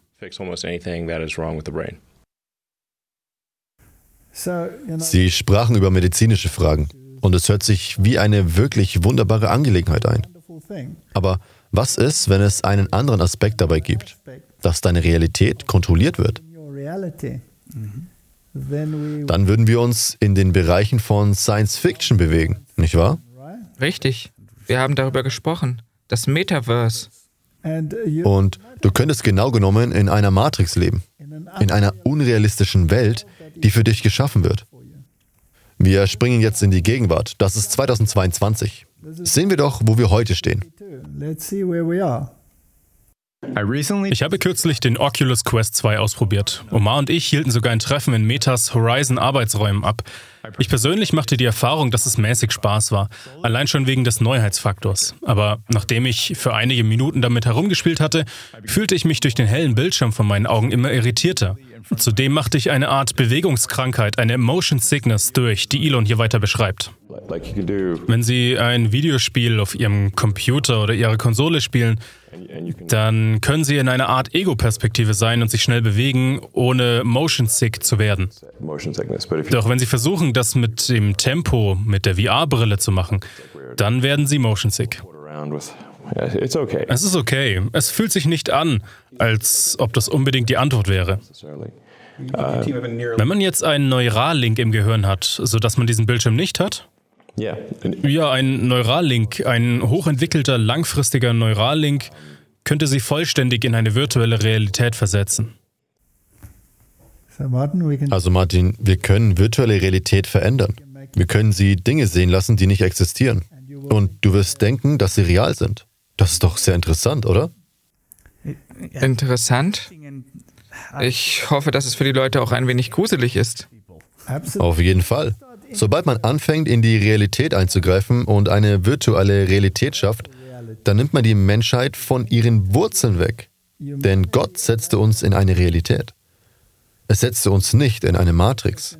Sie sprachen über medizinische Fragen und es hört sich wie eine wirklich wunderbare Angelegenheit ein. Aber was ist, wenn es einen anderen Aspekt dabei gibt, dass deine Realität kontrolliert wird? Dann würden wir uns in den Bereichen von Science Fiction bewegen, nicht wahr? Richtig. Wir haben darüber gesprochen. Das Metaverse. Und du könntest genau genommen in einer Matrix leben. In einer unrealistischen Welt, die für dich geschaffen wird. Wir springen jetzt in die Gegenwart. Das ist 2022. Sehen wir doch, wo wir heute stehen. Ich habe kürzlich den Oculus Quest 2 ausprobiert. Omar und ich hielten sogar ein Treffen in Metas Horizon-Arbeitsräumen ab. Ich persönlich machte die Erfahrung, dass es mäßig Spaß war, allein schon wegen des Neuheitsfaktors. Aber nachdem ich für einige Minuten damit herumgespielt hatte, fühlte ich mich durch den hellen Bildschirm von meinen Augen immer irritierter. Zudem machte ich eine Art Bewegungskrankheit, eine Motion Sickness durch, die Elon hier weiter beschreibt. Wenn Sie ein Videospiel auf Ihrem Computer oder Ihrer Konsole spielen, dann können Sie in einer Art Ego-Perspektive sein und sich schnell bewegen, ohne motion sick zu werden. Doch wenn Sie versuchen, das mit dem Tempo, mit der VR-Brille zu machen, dann werden Sie motion sick. Es ist okay. Es fühlt sich nicht an, als ob das unbedingt die Antwort wäre. Wenn man jetzt einen Neurallink im Gehirn hat, sodass man diesen Bildschirm nicht hat? Ja, ein Neurallink, ein hochentwickelter, langfristiger Neurallink, könnte Sie vollständig in eine virtuelle Realität versetzen. Also Martin, wir können virtuelle Realität verändern. Wir können sie Dinge sehen lassen, die nicht existieren. Und du wirst denken, dass sie real sind. Das ist doch sehr interessant, oder? Interessant? Ich hoffe, dass es für die Leute auch ein wenig gruselig ist. Auf jeden Fall. Sobald man anfängt, in die Realität einzugreifen und eine virtuelle Realität schafft, dann nimmt man die Menschheit von ihren Wurzeln weg. Denn Gott setzte uns in eine Realität. Es setzte uns nicht in eine Matrix.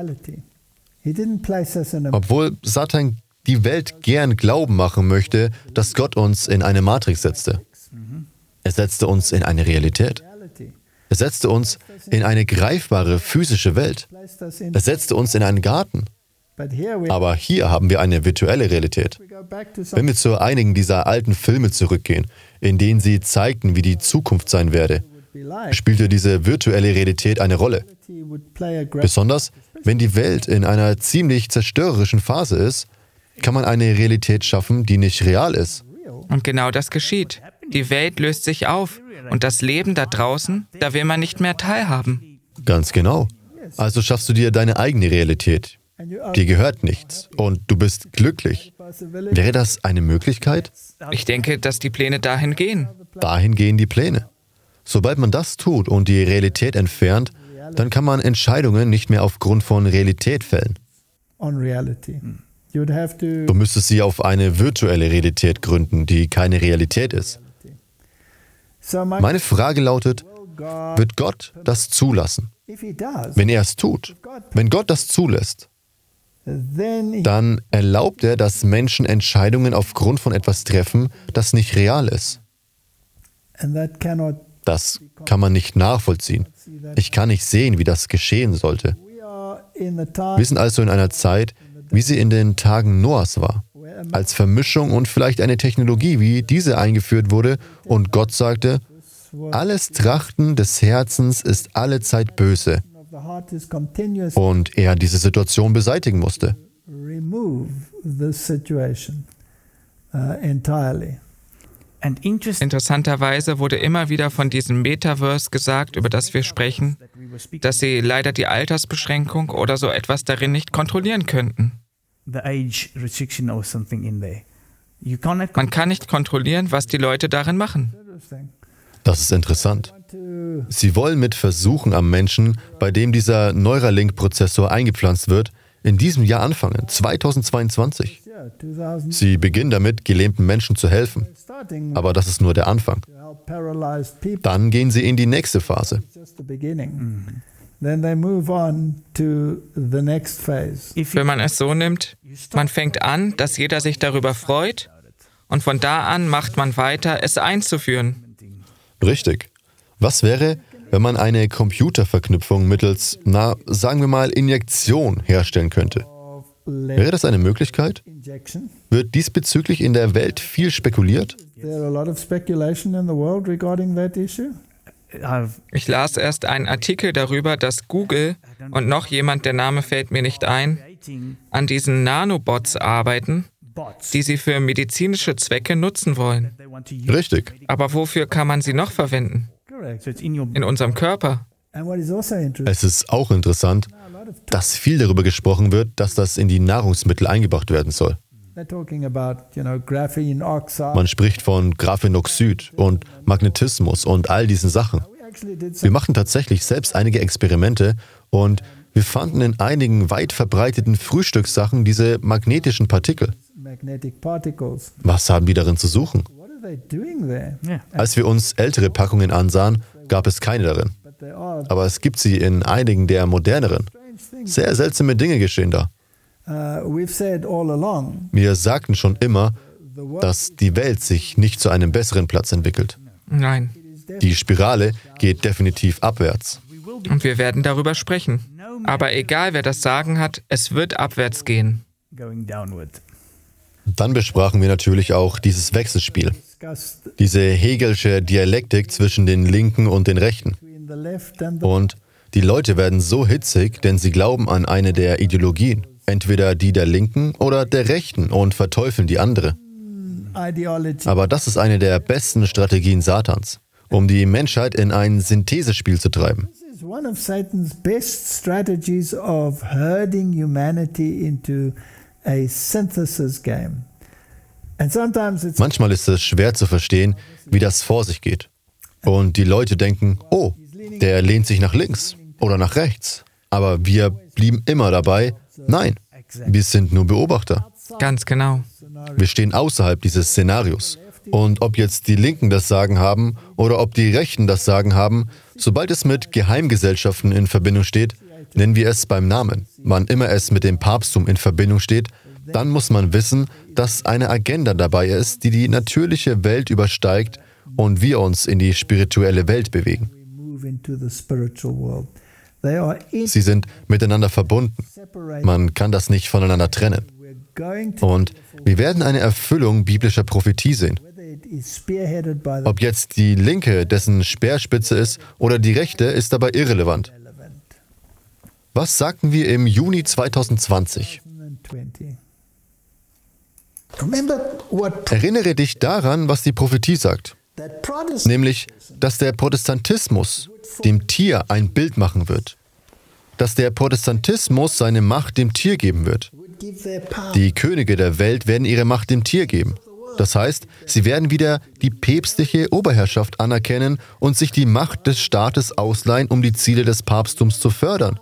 Obwohl Satan die Welt gern glauben machen möchte, dass Gott uns in eine Matrix setzte. Er setzte uns in eine Realität. Er setzte uns in eine greifbare physische Welt. Er setzte uns in einen Garten. Aber hier haben wir eine virtuelle Realität. Wenn wir zu einigen dieser alten Filme zurückgehen, in denen sie zeigten, wie die Zukunft sein werde, spielte diese virtuelle Realität eine Rolle. Besonders, wenn die Welt in einer ziemlich zerstörerischen Phase ist, kann man eine Realität schaffen, die nicht real ist. Und genau das geschieht. Die Welt löst sich auf und das Leben da draußen, da will man nicht mehr teilhaben. Ganz genau. Also schaffst du dir deine eigene Realität. Dir gehört nichts und du bist glücklich. Wäre das eine Möglichkeit? Ich denke, dass die Pläne dahin gehen. Dahin gehen die Pläne. Sobald man das tut und die Realität entfernt, dann kann man Entscheidungen nicht mehr aufgrund von Realität fällen. Du müsstest sie auf eine virtuelle Realität gründen, die keine Realität ist. Meine Frage lautet, wird Gott das zulassen? Wenn er es tut, wenn Gott das zulässt, dann erlaubt er, dass Menschen Entscheidungen aufgrund von etwas treffen, das nicht real ist. Das kann man nicht nachvollziehen. Ich kann nicht sehen, wie das geschehen sollte. Wir sind also in einer Zeit, wie sie in den Tagen Noahs war, als Vermischung und vielleicht eine Technologie wie diese eingeführt wurde und Gott sagte, alles Trachten des Herzens ist allezeit böse. Und er diese Situation beseitigen musste. Interessanterweise wurde immer wieder von diesem Metaverse gesagt, über das wir sprechen, dass sie leider die Altersbeschränkung oder so etwas darin nicht kontrollieren könnten. Man kann nicht kontrollieren, was die Leute darin machen. Das ist interessant. Sie wollen mit Versuchen am Menschen, bei dem dieser Neuralink-Prozessor eingepflanzt wird, in diesem Jahr anfangen, 2022. Sie beginnen damit, gelähmten Menschen zu helfen. Aber das ist nur der Anfang. Dann gehen sie in die nächste Phase. Wenn man es so nimmt, man fängt an, dass jeder sich darüber freut und von da an macht man weiter, es einzuführen. Richtig. Was wäre, wenn man eine Computerverknüpfung mittels, sagen wir mal, Injektion herstellen könnte? Wäre das eine Möglichkeit? Wird diesbezüglich in der Welt viel spekuliert? Ich las erst einen Artikel darüber, dass Google und noch jemand, der Name fällt mir nicht ein, an diesen Nanobots arbeiten, die sie für medizinische Zwecke nutzen wollen. Richtig. Aber wofür kann man sie noch verwenden? In unserem Körper. Es ist auch interessant, dass viel darüber gesprochen wird, dass das in die Nahrungsmittel eingebracht werden soll. Man spricht von Graphenoxid und Magnetismus und all diesen Sachen. Wir machen tatsächlich selbst einige Experimente und wir fanden in einigen weit verbreiteten Frühstückssachen diese magnetischen Partikel. Was haben die darin zu suchen? Als wir uns ältere Packungen ansahen, gab es keine darin. Aber es gibt sie in einigen der moderneren. Sehr seltsame Dinge geschehen da. Wir sagten schon immer, dass die Welt sich nicht zu einem besseren Platz entwickelt. Nein. Die Spirale geht definitiv abwärts. Und wir werden darüber sprechen. Aber egal, wer das Sagen hat, es wird abwärts gehen. Dann besprachen wir natürlich auch dieses Wechselspiel. Diese Hegelsche Dialektik zwischen den Linken und den Rechten. Und die Leute werden so hitzig, denn sie glauben an eine der Ideologien. Entweder die der Linken oder der Rechten und verteufeln die andere. Aber das ist eine der besten Strategien Satans, um die Menschheit in ein Synthesespiel zu treiben. One of Satan's best strategies of herding humanity into a synthesis game. Manchmal ist es schwer zu verstehen, wie das vor sich geht. Und die Leute denken, oh, der lehnt sich nach links oder nach rechts. Aber wir blieben immer dabei, nein, wir sind nur Beobachter. Ganz genau. Wir stehen außerhalb dieses Szenarios. Und ob jetzt die Linken das Sagen haben oder ob die Rechten das Sagen haben, sobald es mit Geheimgesellschaften in Verbindung steht, nennen wir es beim Namen. Wann immer es mit dem Papsttum in Verbindung steht, dann muss man wissen, dass eine Agenda dabei ist, die die natürliche Welt übersteigt und wir uns in die spirituelle Welt bewegen. Sie sind miteinander verbunden. Man kann das nicht voneinander trennen. Und wir werden eine Erfüllung biblischer Prophetie sehen. Ob jetzt die Linke dessen Speerspitze ist oder die Rechte, ist dabei irrelevant. Was sagten wir im Juni 2020? Erinnere dich daran, was die Prophetie sagt. Nämlich, dass der Protestantismus dem Tier ein Bild machen wird. Dass der Protestantismus seine Macht dem Tier geben wird. Die Könige der Welt werden ihre Macht dem Tier geben. Das heißt, sie werden wieder die päpstliche Oberherrschaft anerkennen und sich die Macht des Staates ausleihen, um die Ziele des Papsttums zu fördern.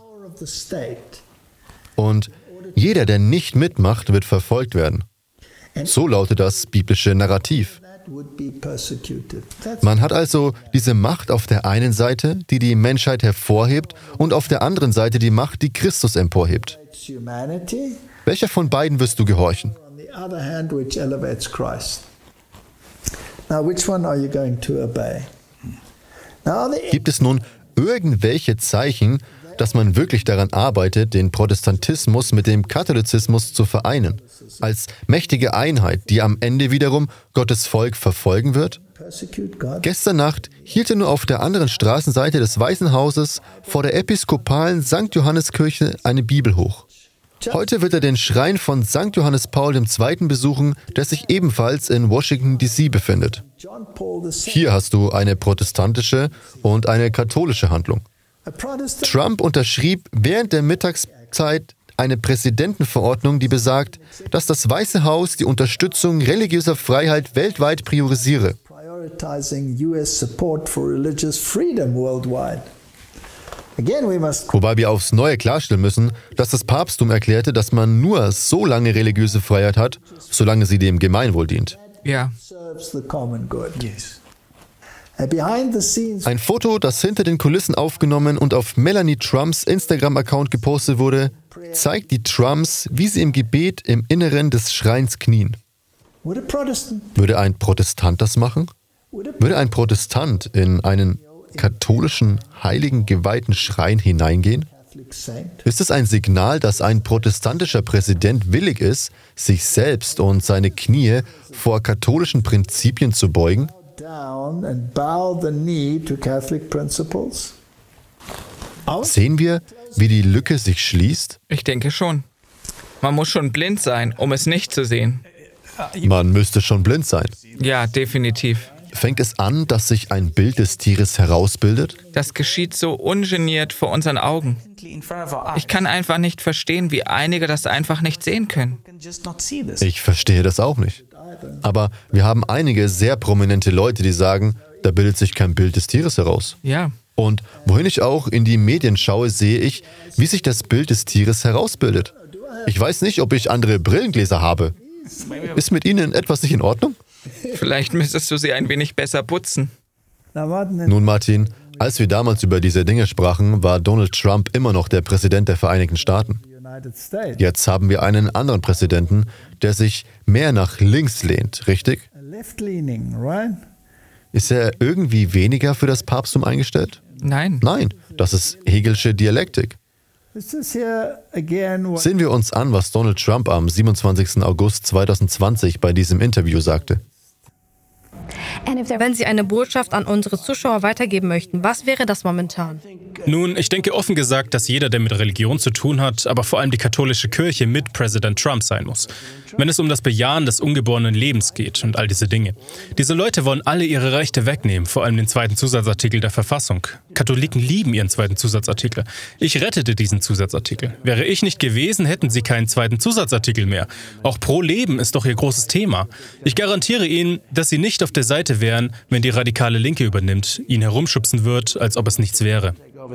Und jeder, der nicht mitmacht, wird verfolgt werden. So lautet das biblische Narrativ. Man hat also diese Macht auf der einen Seite, die die Menschheit hervorhebt, und auf der anderen Seite die Macht, die Christus emporhebt. Welcher von beiden wirst du gehorchen? Gibt es nun irgendwelche Zeichen, dass man wirklich daran arbeitet, den Protestantismus mit dem Katholizismus zu vereinen, als mächtige Einheit, die am Ende wiederum Gottes Volk verfolgen wird? Gestern Nacht hielt er nur auf der anderen Straßenseite des Weißen Hauses vor der episkopalen St. Johanneskirche eine Bibel hoch. Heute wird er den Schrein von St. Johannes Paul II. Besuchen, der sich ebenfalls in Washington, D.C. befindet. Hier hast du eine protestantische und eine katholische Handlung. Trump unterschrieb während der Mittagszeit eine Präsidentenverordnung, die besagt, dass das Weiße Haus die Unterstützung religiöser Freiheit weltweit priorisiere. Wobei wir aufs Neue klarstellen müssen, dass das Papsttum erklärte, dass man nur so lange religiöse Freiheit hat, solange sie dem Gemeinwohl dient. Ja. Ein Foto, das hinter den Kulissen aufgenommen und auf Melanie Trumps Instagram-Account gepostet wurde, zeigt die Trumps, wie sie im Gebet im Inneren des Schreins knien. Würde ein Protestant das machen? Würde ein Protestant in einen katholischen, heiligen, geweihten Schrein hineingehen? Ist es ein Signal, dass ein protestantischer Präsident willig ist, sich selbst und seine Knie vor katholischen Prinzipien zu beugen? Sehen wir, wie die Lücke sich schließt? Ich denke schon. Man muss schon blind sein, um es nicht zu sehen. Man müsste schon blind sein. Ja, definitiv. Fängt es an, dass sich ein Bild des Tieres herausbildet? Das geschieht so ungeniert vor unseren Augen. Ich kann einfach nicht verstehen, wie einige das einfach nicht sehen können. Ich verstehe das auch nicht. Aber wir haben einige sehr prominente Leute, die sagen, da bildet sich kein Bild des Tieres heraus. Ja. Und wohin ich auch in die Medien schaue, sehe ich, wie sich das Bild des Tieres herausbildet. Ich weiß nicht, ob ich andere Brillengläser habe. Ist mit Ihnen etwas nicht in Ordnung? Vielleicht müsstest du sie ein wenig besser putzen. Nun, Martin, als wir damals über diese Dinge sprachen, war Donald Trump immer noch der Präsident der Vereinigten Staaten. Jetzt haben wir einen anderen Präsidenten, der sich mehr nach links lehnt, richtig? Ist er irgendwie weniger für das Papsttum eingestellt? Nein. Nein, das ist Hegelsche Dialektik. Sehen wir uns an, was Donald Trump am 27. August 2020 bei diesem Interview sagte. Wenn Sie eine Botschaft an unsere Zuschauer weitergeben möchten, was wäre das momentan? Nun, ich denke offen gesagt, dass jeder, der mit Religion zu tun hat, aber vor allem die katholische Kirche mit Präsident Trump sein muss. Wenn es um das Bejahen des ungeborenen Lebens geht und all diese Dinge. Diese Leute wollen alle ihre Rechte wegnehmen, vor allem den zweiten Zusatzartikel der Verfassung. Katholiken lieben ihren zweiten Zusatzartikel. Ich rettete diesen Zusatzartikel. Wäre ich nicht gewesen, hätten sie keinen zweiten Zusatzartikel mehr. Auch pro Leben ist doch ihr großes Thema. Ich garantiere Ihnen, dass sie nicht auf der Seite wären, wenn die radikale Linke übernimmt, ihn herumschubsen wird, als ob es nichts wäre.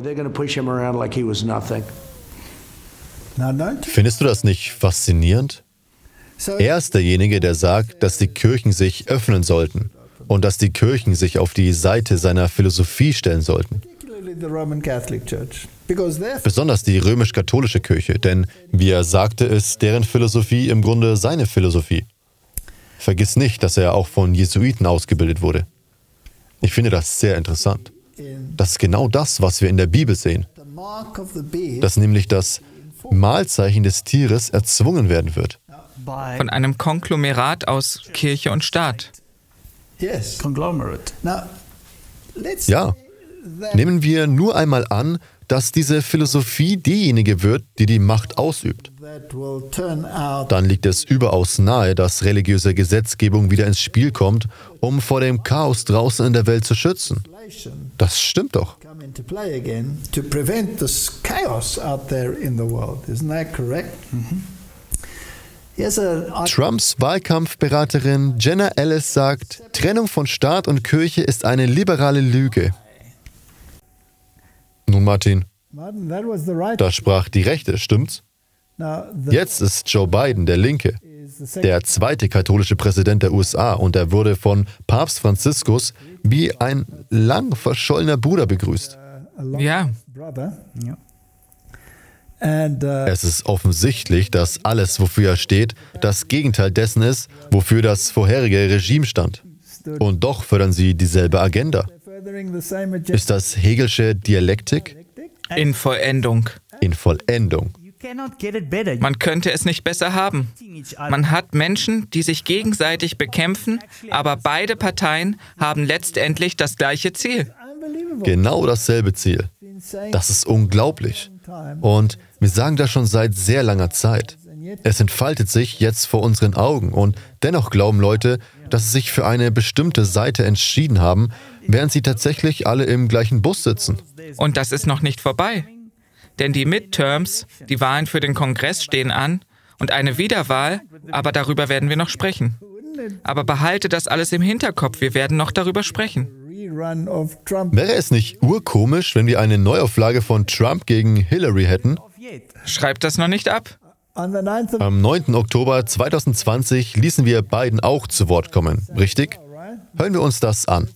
Findest du das nicht faszinierend? Er ist derjenige, der sagt, dass die Kirchen sich öffnen sollten und dass die Kirchen sich auf die Seite seiner Philosophie stellen sollten. Besonders die römisch-katholische Kirche, denn, wie er sagte, ist deren Philosophie im Grunde seine Philosophie. Vergiss nicht, dass er auch von Jesuiten ausgebildet wurde. Ich finde das sehr interessant. Das ist genau das, was wir in der Bibel sehen. Dass nämlich das Mahlzeichen des Tieres erzwungen werden wird. Von einem Konglomerat aus Kirche und Staat. Ja. Nehmen wir nur einmal an, dass diese Philosophie diejenige wird, die die Macht ausübt. Dann liegt es überaus nahe, dass religiöse Gesetzgebung wieder ins Spiel kommt, um vor dem Chaos draußen in der Welt zu schützen. Das stimmt doch. Trumps Wahlkampfberaterin Jenna Ellis sagt, Trennung von Staat und Kirche ist eine liberale Lüge. Nun, Martin, da sprach die Rechte, stimmt's? Jetzt ist Joe Biden der Linke, der zweite katholische Präsident der USA, und er wurde von Papst Franziskus wie ein lang verschollener Bruder begrüßt. Ja. Es ist offensichtlich, dass alles, wofür er steht, das Gegenteil dessen ist, wofür das vorherige Regime stand. Und doch fördern sie dieselbe Agenda. Ist das Hegelsche Dialektik? In Vollendung. In Vollendung. Man könnte es nicht besser haben. Man hat Menschen, die sich gegenseitig bekämpfen, aber beide Parteien haben letztendlich das gleiche Ziel. Genau dasselbe Ziel. Das ist unglaublich. Und wir sagen das schon seit sehr langer Zeit. Es entfaltet sich jetzt vor unseren Augen und dennoch glauben Leute, dass sie sich für eine bestimmte Seite entschieden haben, während sie tatsächlich alle im gleichen Bus sitzen. Und das ist noch nicht vorbei. Denn die Midterms, die Wahlen für den Kongress stehen an und eine Wiederwahl, aber darüber werden wir noch sprechen. Aber behalte das alles im Hinterkopf, wir werden noch darüber sprechen. Wäre es nicht urkomisch, wenn wir eine Neuauflage von Trump gegen Hillary hätten? Schreibt das noch nicht ab. Am 9. Oktober 2020 ließen wir Biden auch zu Wort kommen, richtig? Hören wir uns das an.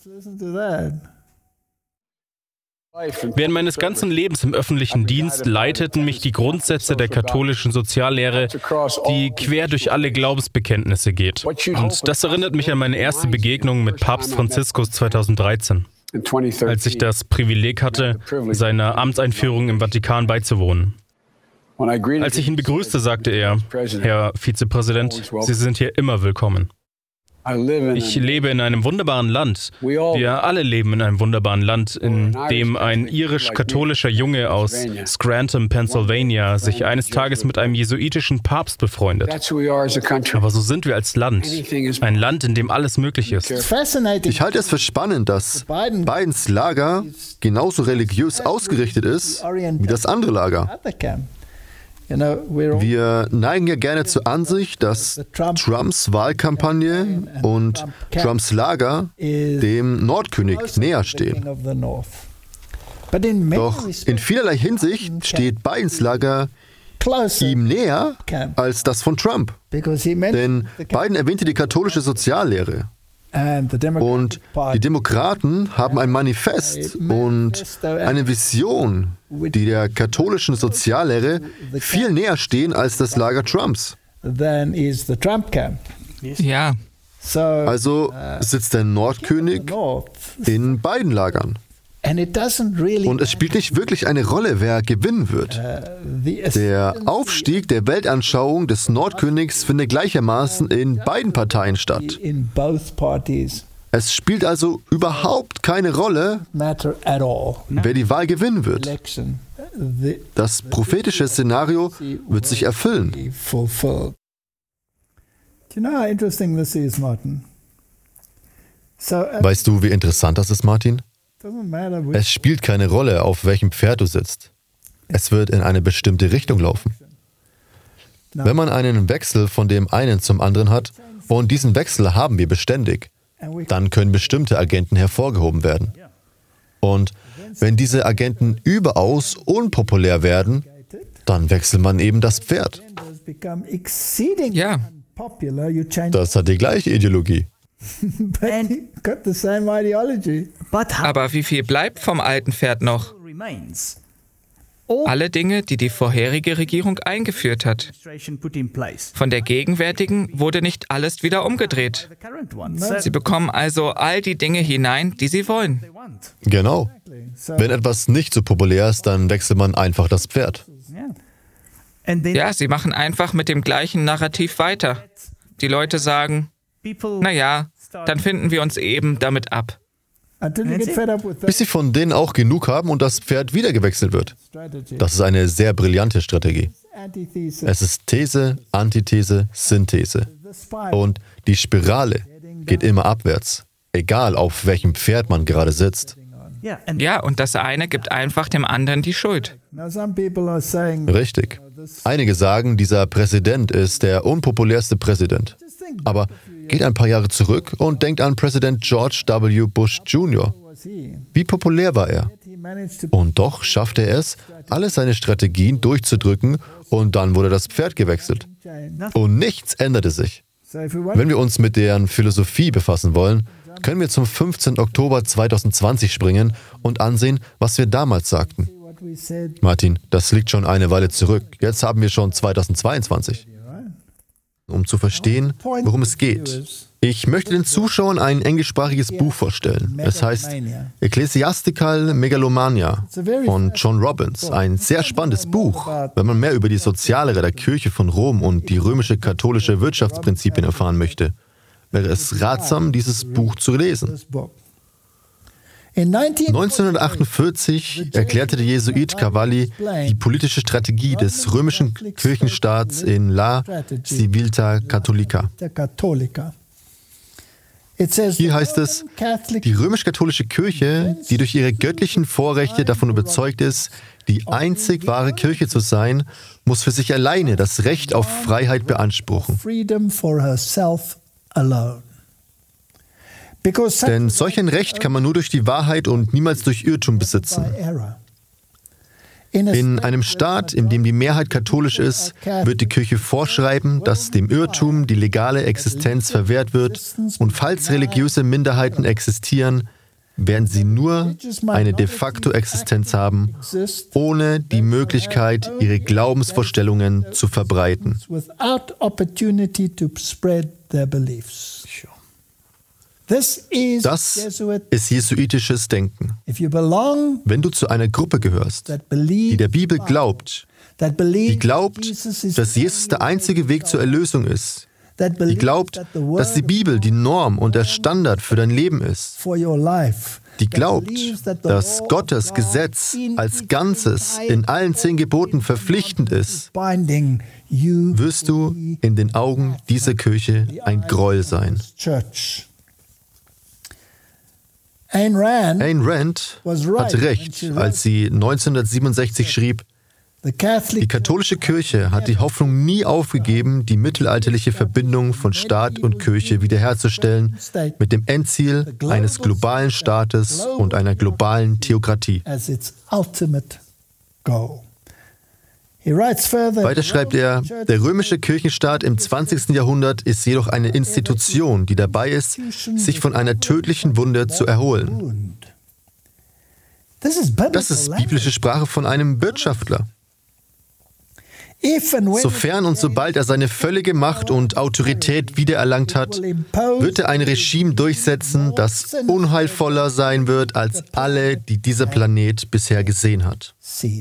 Während meines ganzen Lebens im öffentlichen Dienst leiteten mich die Grundsätze der katholischen Soziallehre, die quer durch alle Glaubensbekenntnisse geht. Und das erinnert mich an meine erste Begegnung mit Papst Franziskus 2013, als ich das Privileg hatte, seiner Amtseinführung im Vatikan beizuwohnen. Als ich ihn begrüßte, sagte er: Herr Vizepräsident, Sie sind hier immer willkommen. Ich lebe in einem wunderbaren Land. Wir alle leben in einem wunderbaren Land, in dem ein irisch-katholischer Junge aus Scranton, Pennsylvania, sich eines Tages mit einem jesuitischen Papst befreundet. Aber so sind wir als Land. Ein Land, in dem alles möglich ist. Ich halte es für spannend, dass Bidens Lager genauso religiös ausgerichtet ist wie das andere Lager. Wir neigen ja gerne zur Ansicht, dass Trumps Wahlkampagne und Trumps Lager dem Nordkönig näher stehen. Doch in vielerlei Hinsicht steht Bidens Lager ihm näher als das von Trump. Denn Biden erwähnte die katholische Soziallehre. Und die Demokraten haben ein Manifest und eine Vision, die der katholischen Soziallehre viel näher stehen als das Lager Trumps. Ja. Also sitzt der Nordkönig in beiden Lagern. Und es spielt nicht wirklich eine Rolle, wer gewinnen wird. Der Aufstieg der Weltanschauung des Nordkönigs findet gleichermaßen in beiden Parteien statt. Es spielt also überhaupt keine Rolle, wer die Wahl gewinnen wird. Das prophetische Szenario wird sich erfüllen. Weißt du, wie interessant das ist, Martin? Es spielt keine Rolle, auf welchem Pferd du sitzt. Es wird in eine bestimmte Richtung laufen. Wenn man einen Wechsel von dem einen zum anderen hat, und diesen Wechsel haben wir beständig, dann können bestimmte Agenten hervorgehoben werden. Und wenn diese Agenten überaus unpopulär werden, dann wechselt man eben das Pferd. Ja. Das hat die gleiche Ideologie. Aber wie viel bleibt vom alten Pferd noch? Alle Dinge, die die vorherige Regierung eingeführt hat. Von der gegenwärtigen wurde nicht alles wieder umgedreht. Sie bekommen also all die Dinge hinein, die sie wollen. Genau. Wenn etwas nicht so populär ist, dann wechselt man einfach das Pferd. Ja, sie machen einfach mit dem gleichen Narrativ weiter. Die Leute sagen: Naja, dann finden wir uns eben damit ab. Bis sie von denen auch genug haben und das Pferd wieder gewechselt wird. Das ist eine sehr brillante Strategie. Es ist These, Antithese, Synthese. Und die Spirale geht immer abwärts, egal auf welchem Pferd man gerade sitzt. Ja, und das eine gibt einfach dem anderen die Schuld. Richtig. Einige sagen, dieser Präsident ist der unpopulärste Präsident. Aber geht ein paar Jahre zurück und denkt an Präsident George W. Bush Jr. Wie populär war er? Und doch schaffte er es, alle seine Strategien durchzudrücken, und dann wurde das Pferd gewechselt. Und nichts änderte sich. Wenn wir uns mit deren Philosophie befassen wollen, können wir zum 15. Oktober 2020 springen und ansehen, was wir damals sagten. Martin, das liegt schon eine Weile zurück. Jetzt haben wir schon 2022. Um zu verstehen, worum es geht. Ich möchte den Zuschauern ein englischsprachiges Buch vorstellen. Es heißt Ecclesiastical Megalomania von John Robbins. Ein sehr spannendes Buch, wenn man mehr über die Soziallehre der Kirche von Rom und die römische katholische Wirtschaftsprinzipien erfahren möchte. Wäre es ratsam, dieses Buch zu lesen. 1948 erklärte der Jesuit Cavalli die politische Strategie des römischen Kirchenstaats in La Civiltà Cattolica. Hier heißt es, die römisch-katholische Kirche, die durch ihre göttlichen Vorrechte davon überzeugt ist, die einzig wahre Kirche zu sein, muss für sich alleine das Recht auf Freiheit beanspruchen. Denn solch ein Recht kann man nur durch die Wahrheit und niemals durch Irrtum besitzen. In einem Staat, in dem die Mehrheit katholisch ist, wird die Kirche vorschreiben, dass dem Irrtum die legale Existenz verwehrt wird und falls religiöse Minderheiten existieren, werden sie nur eine de facto Existenz haben, ohne die Möglichkeit, ihre Glaubensvorstellungen zu verbreiten. Das ist jesuitisches Denken. Wenn du zu einer Gruppe gehörst, die der Bibel glaubt, die glaubt, dass Jesus der einzige Weg zur Erlösung ist, die glaubt, dass die Bibel die Norm und der Standard für dein Leben ist, die glaubt, dass Gottes Gesetz als Ganzes in allen 10 Geboten verpflichtend ist, wirst du in den Augen dieser Kirche ein Gräuel sein. Ayn Rand hatte recht, als sie 1967 schrieb, die katholische Kirche hat die Hoffnung nie aufgegeben, die mittelalterliche Verbindung von Staat und Kirche wiederherzustellen, mit dem Endziel eines globalen Staates und einer globalen Theokratie. Weiter schreibt er, der römische Kirchenstaat im 20. Jahrhundert ist jedoch eine Institution, die dabei ist, sich von einer tödlichen Wunde zu erholen. Das ist biblische Sprache von einem Wirtschaftler. Sofern und sobald er seine völlige Macht und Autorität wiedererlangt hat, wird er ein Regime durchsetzen, das unheilvoller sein wird als alle, die dieser Planet bisher gesehen hat.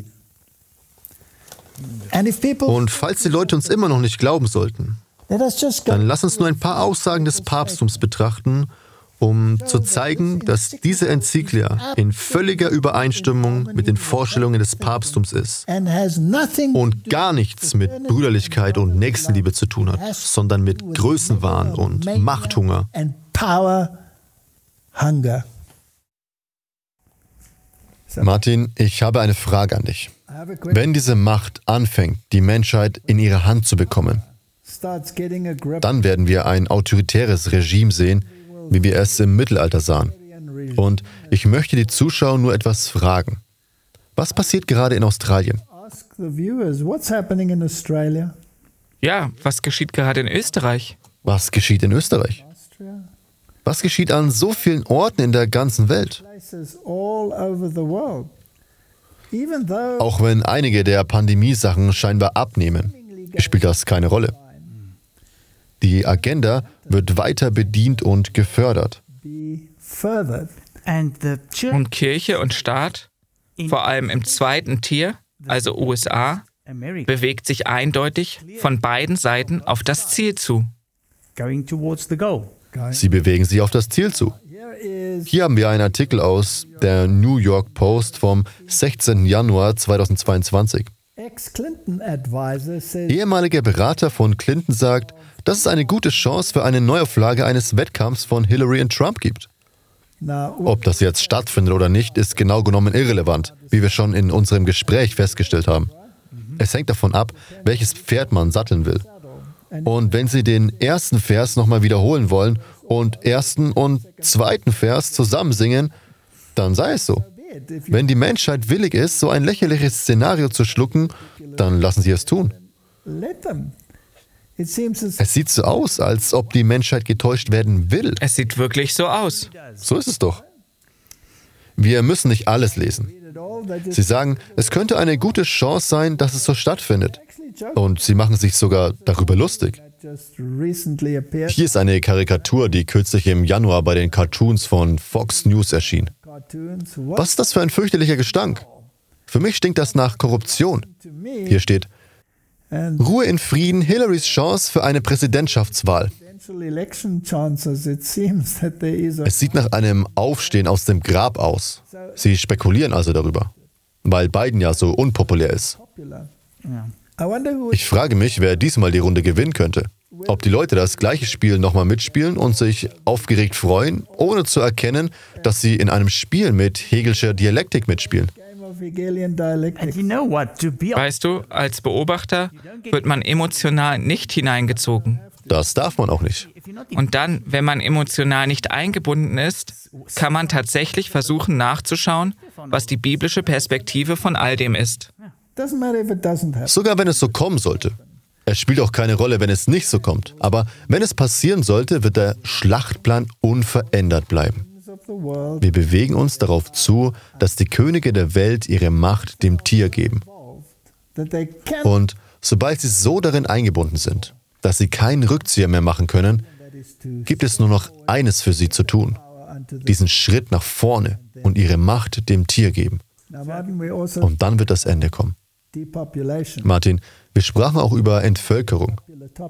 Und falls die Leute uns immer noch nicht glauben sollten, dann lass uns nur ein paar Aussagen des Papsttums betrachten, um zu zeigen, dass diese Enzyklia in völliger Übereinstimmung mit den Vorstellungen des Papsttums ist und gar nichts mit Brüderlichkeit und Nächstenliebe zu tun hat, sondern mit Größenwahn und Machthunger. Martin, ich habe eine Frage an dich. Wenn diese Macht anfängt, die Menschheit in ihre Hand zu bekommen, dann werden wir ein autoritäres Regime sehen, wie wir es im Mittelalter sahen. Und ich möchte die Zuschauer nur etwas fragen. Was passiert gerade in Australien? Ja, was geschieht gerade in Österreich? Was geschieht in Österreich? Was geschieht an so vielen Orten in der ganzen Welt? Auch wenn einige der Pandemiesachen scheinbar abnehmen, spielt das keine Rolle. Die Agenda wird weiter bedient und gefördert. Und Kirche und Staat, vor allem im zweiten Tier, also USA, bewegt sich eindeutig von beiden Seiten auf das Ziel zu. Sie bewegen sich auf das Ziel zu. Hier haben wir einen Artikel aus der New York Post vom 16. Januar 2022. Ehemaliger Berater von Clinton sagt, dass es eine gute Chance für eine Neuauflage eines Wettkampfs von Hillary und Trump gibt. Ob das jetzt stattfindet oder nicht, ist genau genommen irrelevant, wie wir schon in unserem Gespräch festgestellt haben. Es hängt davon ab, welches Pferd man satteln will. Und wenn Sie den ersten Vers nochmal wiederholen wollen und ersten und zweiten Vers zusammen singen, dann sei es so. Wenn die Menschheit willig ist, so ein lächerliches Szenario zu schlucken, dann lassen Sie es tun. Es sieht so aus, als ob die Menschheit getäuscht werden will. Es sieht wirklich so aus. So ist es doch. Wir müssen nicht alles lesen. Sie sagen, es könnte eine gute Chance sein, dass es so stattfindet. Und sie machen sich sogar darüber lustig. Hier ist eine Karikatur, die kürzlich im Januar bei den Cartoons von Fox News erschien. Was ist das für ein fürchterlicher Gestank? Für mich stinkt das nach Korruption. Hier steht: Ruhe in Frieden, Hillarys Chance für eine Präsidentschaftswahl. Es sieht nach einem Aufstehen aus dem Grab aus. Sie spekulieren also darüber, weil Biden ja so unpopulär ist. Ich frage mich, wer diesmal die Runde gewinnen könnte. ob die Leute das gleiche Spiel nochmal mitspielen und sich aufgeregt freuen, ohne zu erkennen, dass sie in einem Spiel mit Hegelscher Dialektik mitspielen. Weißt du, als Beobachter wird man emotional nicht hineingezogen. Das darf man auch nicht. Und dann, wenn man emotional nicht eingebunden ist, kann man tatsächlich versuchen nachzuschauen, was die biblische Perspektive von all dem ist. Sogar wenn es so kommen sollte. Es spielt auch keine Rolle, wenn es nicht so kommt. Aber wenn es passieren sollte, wird der Schlachtplan unverändert bleiben. Wir bewegen uns darauf zu, dass die Könige der Welt ihre Macht dem Tier geben. Und sobald sie so darin eingebunden sind, dass sie keinen Rückzieher mehr machen können, gibt es nur noch eines für sie zu tun: diesen Schritt nach vorne und ihre Macht dem Tier geben. Und dann wird das Ende kommen. Martin, wir sprachen auch über Entvölkerung.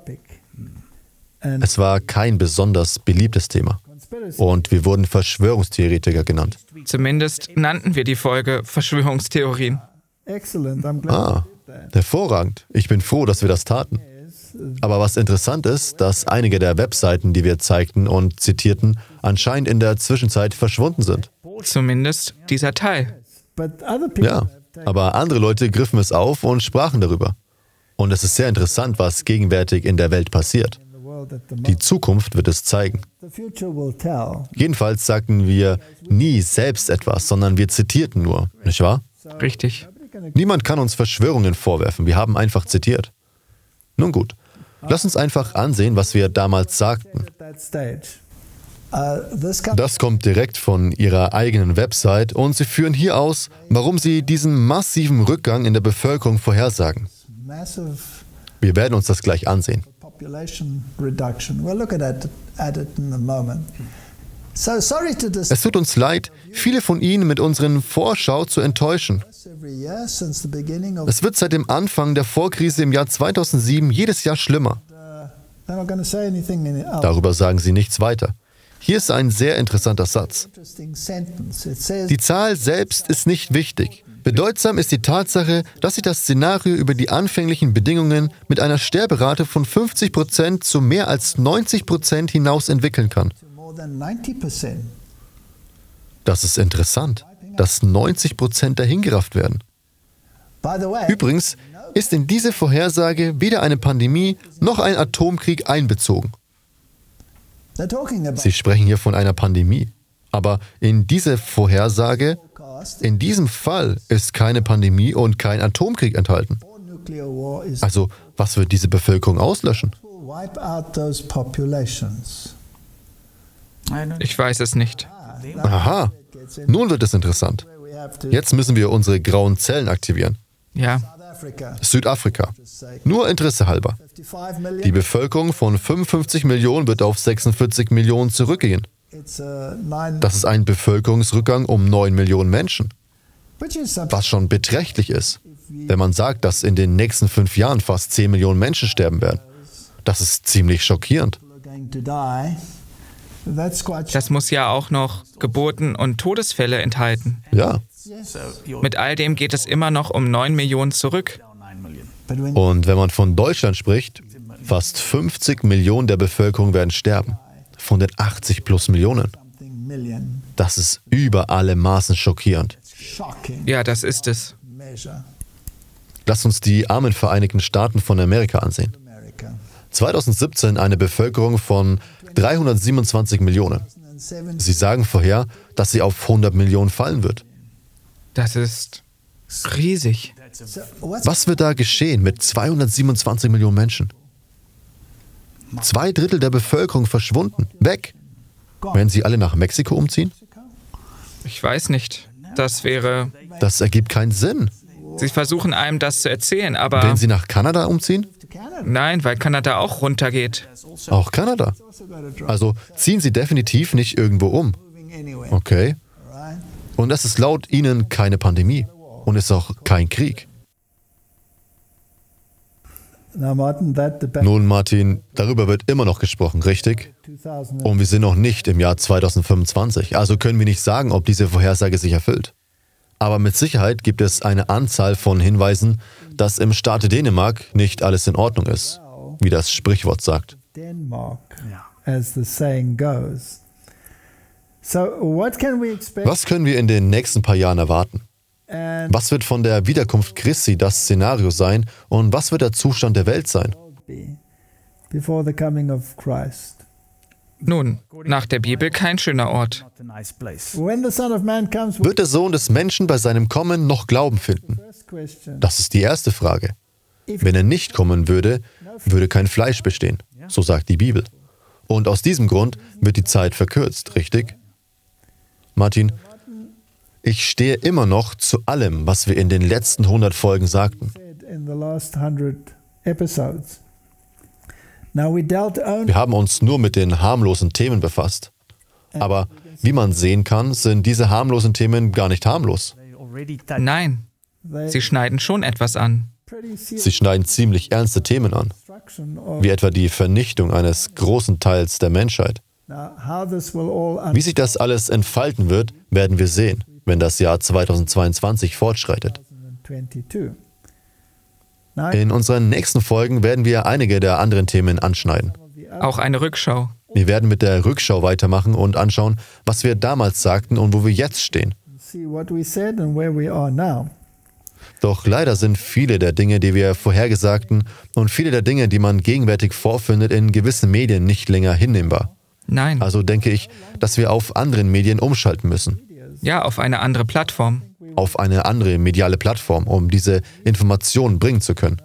Es war kein besonders beliebtes Thema. Und wir wurden Verschwörungstheoretiker genannt. Zumindest nannten wir die Folge Verschwörungstheorien. Hervorragend. Ich bin froh, dass wir das taten. Aber was interessant ist, dass einige der Webseiten, die wir zeigten und zitierten, anscheinend in der Zwischenzeit verschwunden sind. Zumindest dieser Teil. Ja, aber andere Leute griffen es auf und sprachen darüber. Und es ist sehr interessant, was gegenwärtig in der Welt passiert. Die Zukunft wird es zeigen. Jedenfalls sagten wir nie selbst etwas, sondern wir zitierten nur, nicht wahr? Richtig. Niemand kann uns Verschwörungen vorwerfen, wir haben einfach zitiert. Nun gut, lass uns einfach ansehen, was wir damals sagten. Das kommt direkt von ihrer eigenen Website und sie führen hier aus, warum sie diesen massiven Rückgang in der Bevölkerung vorhersagen. Wir werden uns das gleich ansehen. Es tut uns leid, viele von Ihnen mit unseren Vorschau zu enttäuschen. Es wird seit dem Anfang der Vorkrise im Jahr 2007 jedes Jahr schlimmer. Darüber sagen Sie nichts weiter. Hier ist ein sehr interessanter Satz. Die Zahl selbst ist nicht wichtig. Bedeutsam ist die Tatsache, dass sich das Szenario über die anfänglichen Bedingungen mit einer Sterberate von 50% zu mehr als 90% hinaus entwickeln kann. Das ist interessant, dass 90% dahingerafft werden. Übrigens ist in diese Vorhersage weder eine Pandemie noch ein Atomkrieg einbezogen. Sie sprechen hier von einer Pandemie. Aber in dieser Vorhersage, in diesem Fall, ist keine Pandemie und kein Atomkrieg enthalten. Also, was wird diese Bevölkerung auslöschen? Ich weiß es nicht. Aha, nun wird es interessant. Jetzt müssen wir unsere grauen Zellen aktivieren. Ja. Südafrika. Nur Interesse halber. Die Bevölkerung von 55 Millionen wird auf 46 Millionen zurückgehen. Das ist ein Bevölkerungsrückgang um 9 Millionen Menschen. Was schon beträchtlich ist, wenn man sagt, dass in den nächsten 5 Jahren fast 10 Millionen Menschen sterben werden. Das ist ziemlich schockierend. Das muss ja auch noch Geburten und Todesfälle enthalten. Ja. Mit all dem geht es immer noch um 9 Millionen zurück. Und wenn man von Deutschland spricht, fast 50 Millionen der Bevölkerung werden sterben. Von den 80 plus Millionen. Das ist über alle Maßen schockierend. Ja, das ist es. Lass uns die armen Vereinigten Staaten von Amerika ansehen. 2017 eine Bevölkerung von 327 Millionen. Sie sagen vorher, dass sie auf 100 Millionen fallen wird. Das ist riesig. Was wird da geschehen mit 227 Millionen Menschen? 2/3 der Bevölkerung verschwunden, weg. Werden sie alle nach Mexiko umziehen? Ich weiß nicht. Das ergibt keinen Sinn. Sie versuchen einem das zu erzählen, aber... Werden sie nach Kanada umziehen? Nein, weil Kanada auch runtergeht. Auch Kanada? Also ziehen sie definitiv nicht irgendwo um. Okay. Und das ist laut ihnen keine Pandemie. Und ist auch kein Krieg. Nun, Martin, darüber wird immer noch gesprochen, richtig? Und wir sind noch nicht im Jahr 2025, also können wir nicht sagen, ob diese Vorhersage sich erfüllt. Aber mit Sicherheit gibt es eine Anzahl von Hinweisen, dass im Staate Dänemark nicht alles in Ordnung ist, wie das Sprichwort sagt. Was können wir in den nächsten paar Jahren erwarten? Was wird von der Wiederkunft Christi das Szenario sein und was wird der Zustand der Welt sein? Nun, nach der Bibel kein schöner Ort. Wird der Sohn des Menschen bei seinem Kommen noch Glauben finden? Das ist die erste Frage. Wenn er nicht kommen würde, würde kein Fleisch bestehen. So sagt die Bibel. Und aus diesem Grund wird die Zeit verkürzt, richtig? Martin, ich stehe immer noch zu allem, was wir in den letzten 100 Folgen sagten. Wir haben uns nur mit den harmlosen Themen befasst. Aber wie man sehen kann, sind diese harmlosen Themen gar nicht harmlos. Nein, sie schneiden schon etwas an. Sie schneiden ziemlich ernste Themen an, wie etwa die Vernichtung eines großen Teils der Menschheit. Wie sich das alles entfalten wird, werden wir sehen, wenn das Jahr 2022 fortschreitet. In unseren nächsten Folgen werden wir einige der anderen Themen anschneiden. Auch eine Rückschau. Wir werden mit der Rückschau weitermachen und anschauen, was wir damals sagten und wo wir jetzt stehen. Doch leider sind viele der Dinge, die wir vorhergesagten und viele der Dinge, die man gegenwärtig vorfindet, in gewissen Medien nicht länger hinnehmbar. Nein. Also denke ich, dass wir auf anderen Medien umschalten müssen. Ja, auf eine andere Plattform. Auf eine andere mediale Plattform, um diese Informationen bringen zu können.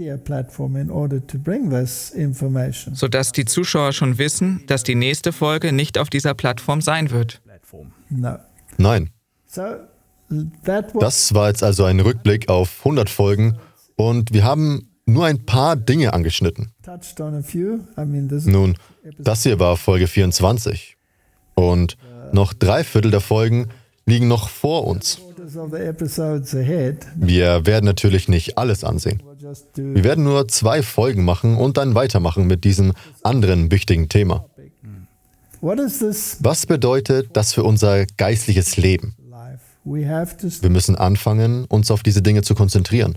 Sodass die Zuschauer schon wissen, dass die nächste Folge nicht auf dieser Plattform sein wird. Nein. Das war jetzt also ein Rückblick auf 100 Folgen und wir haben nur ein paar Dinge angeschnitten. Nun, das hier war Folge 24 und noch 3/4 der Folgen liegen noch vor uns. Wir werden natürlich nicht alles ansehen. Wir werden nur 2 Folgen machen und dann weitermachen mit diesem anderen wichtigen Thema. Was bedeutet das für unser geistliches Leben? Wir müssen anfangen, uns auf diese Dinge zu konzentrieren.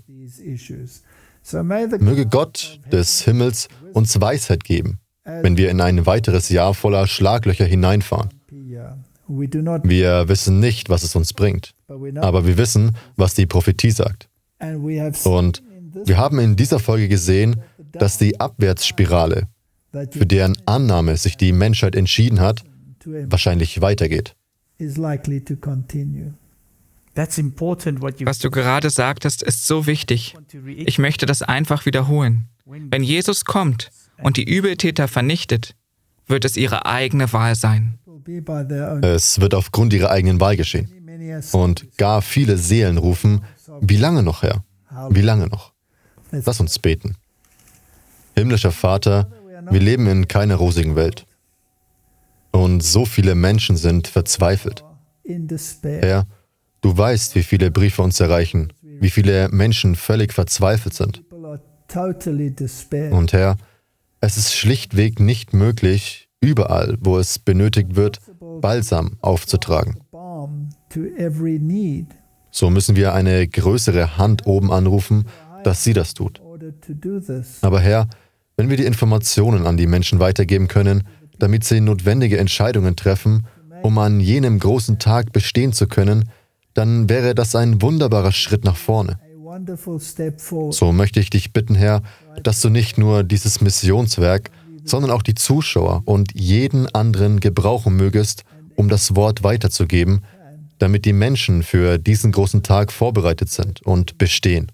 Möge Gott des Himmels uns Weisheit geben, wenn wir in ein weiteres Jahr voller Schlaglöcher hineinfahren. Wir wissen nicht, was es uns bringt, aber wir wissen, was die Prophetie sagt. Und wir haben in dieser Folge gesehen, dass die Abwärtsspirale, für deren Annahme sich die Menschheit entschieden hat, wahrscheinlich weitergeht. Was du gerade sagtest, ist so wichtig. Ich möchte das einfach wiederholen. Wenn Jesus kommt und die Übeltäter vernichtet, wird es ihre eigene Wahl sein. Es wird aufgrund ihrer eigenen Wahl geschehen. Und gar viele Seelen rufen, wie lange noch, Herr? Wie lange noch? Lass uns beten. Himmlischer Vater, wir leben in keiner rosigen Welt. Und so viele Menschen sind verzweifelt. Herr, du weißt, wie viele Briefe uns erreichen, wie viele Menschen völlig verzweifelt sind. Und Herr, es ist schlichtweg nicht möglich, überall, wo es benötigt wird, Balsam aufzutragen. So müssen wir eine größere Hand oben anrufen, dass sie das tut. Aber Herr, wenn wir die Informationen an die Menschen weitergeben können, damit sie notwendige Entscheidungen treffen, um an jenem großen Tag bestehen zu können, dann wäre das ein wunderbarer Schritt nach vorne. So möchte ich dich bitten, Herr, dass du nicht nur dieses Missionswerk, sondern auch die Zuschauer und jeden anderen gebrauchen mögest, um das Wort weiterzugeben, damit die Menschen für diesen großen Tag vorbereitet sind und bestehen.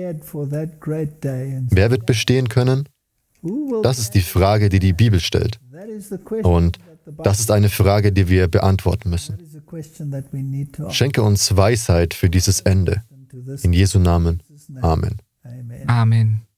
Wer wird bestehen können? Das ist die Frage, die die Bibel stellt. Und das ist eine Frage, die wir beantworten müssen. Schenke uns Weisheit für dieses Ende. In Jesu Namen. Amen. Amen.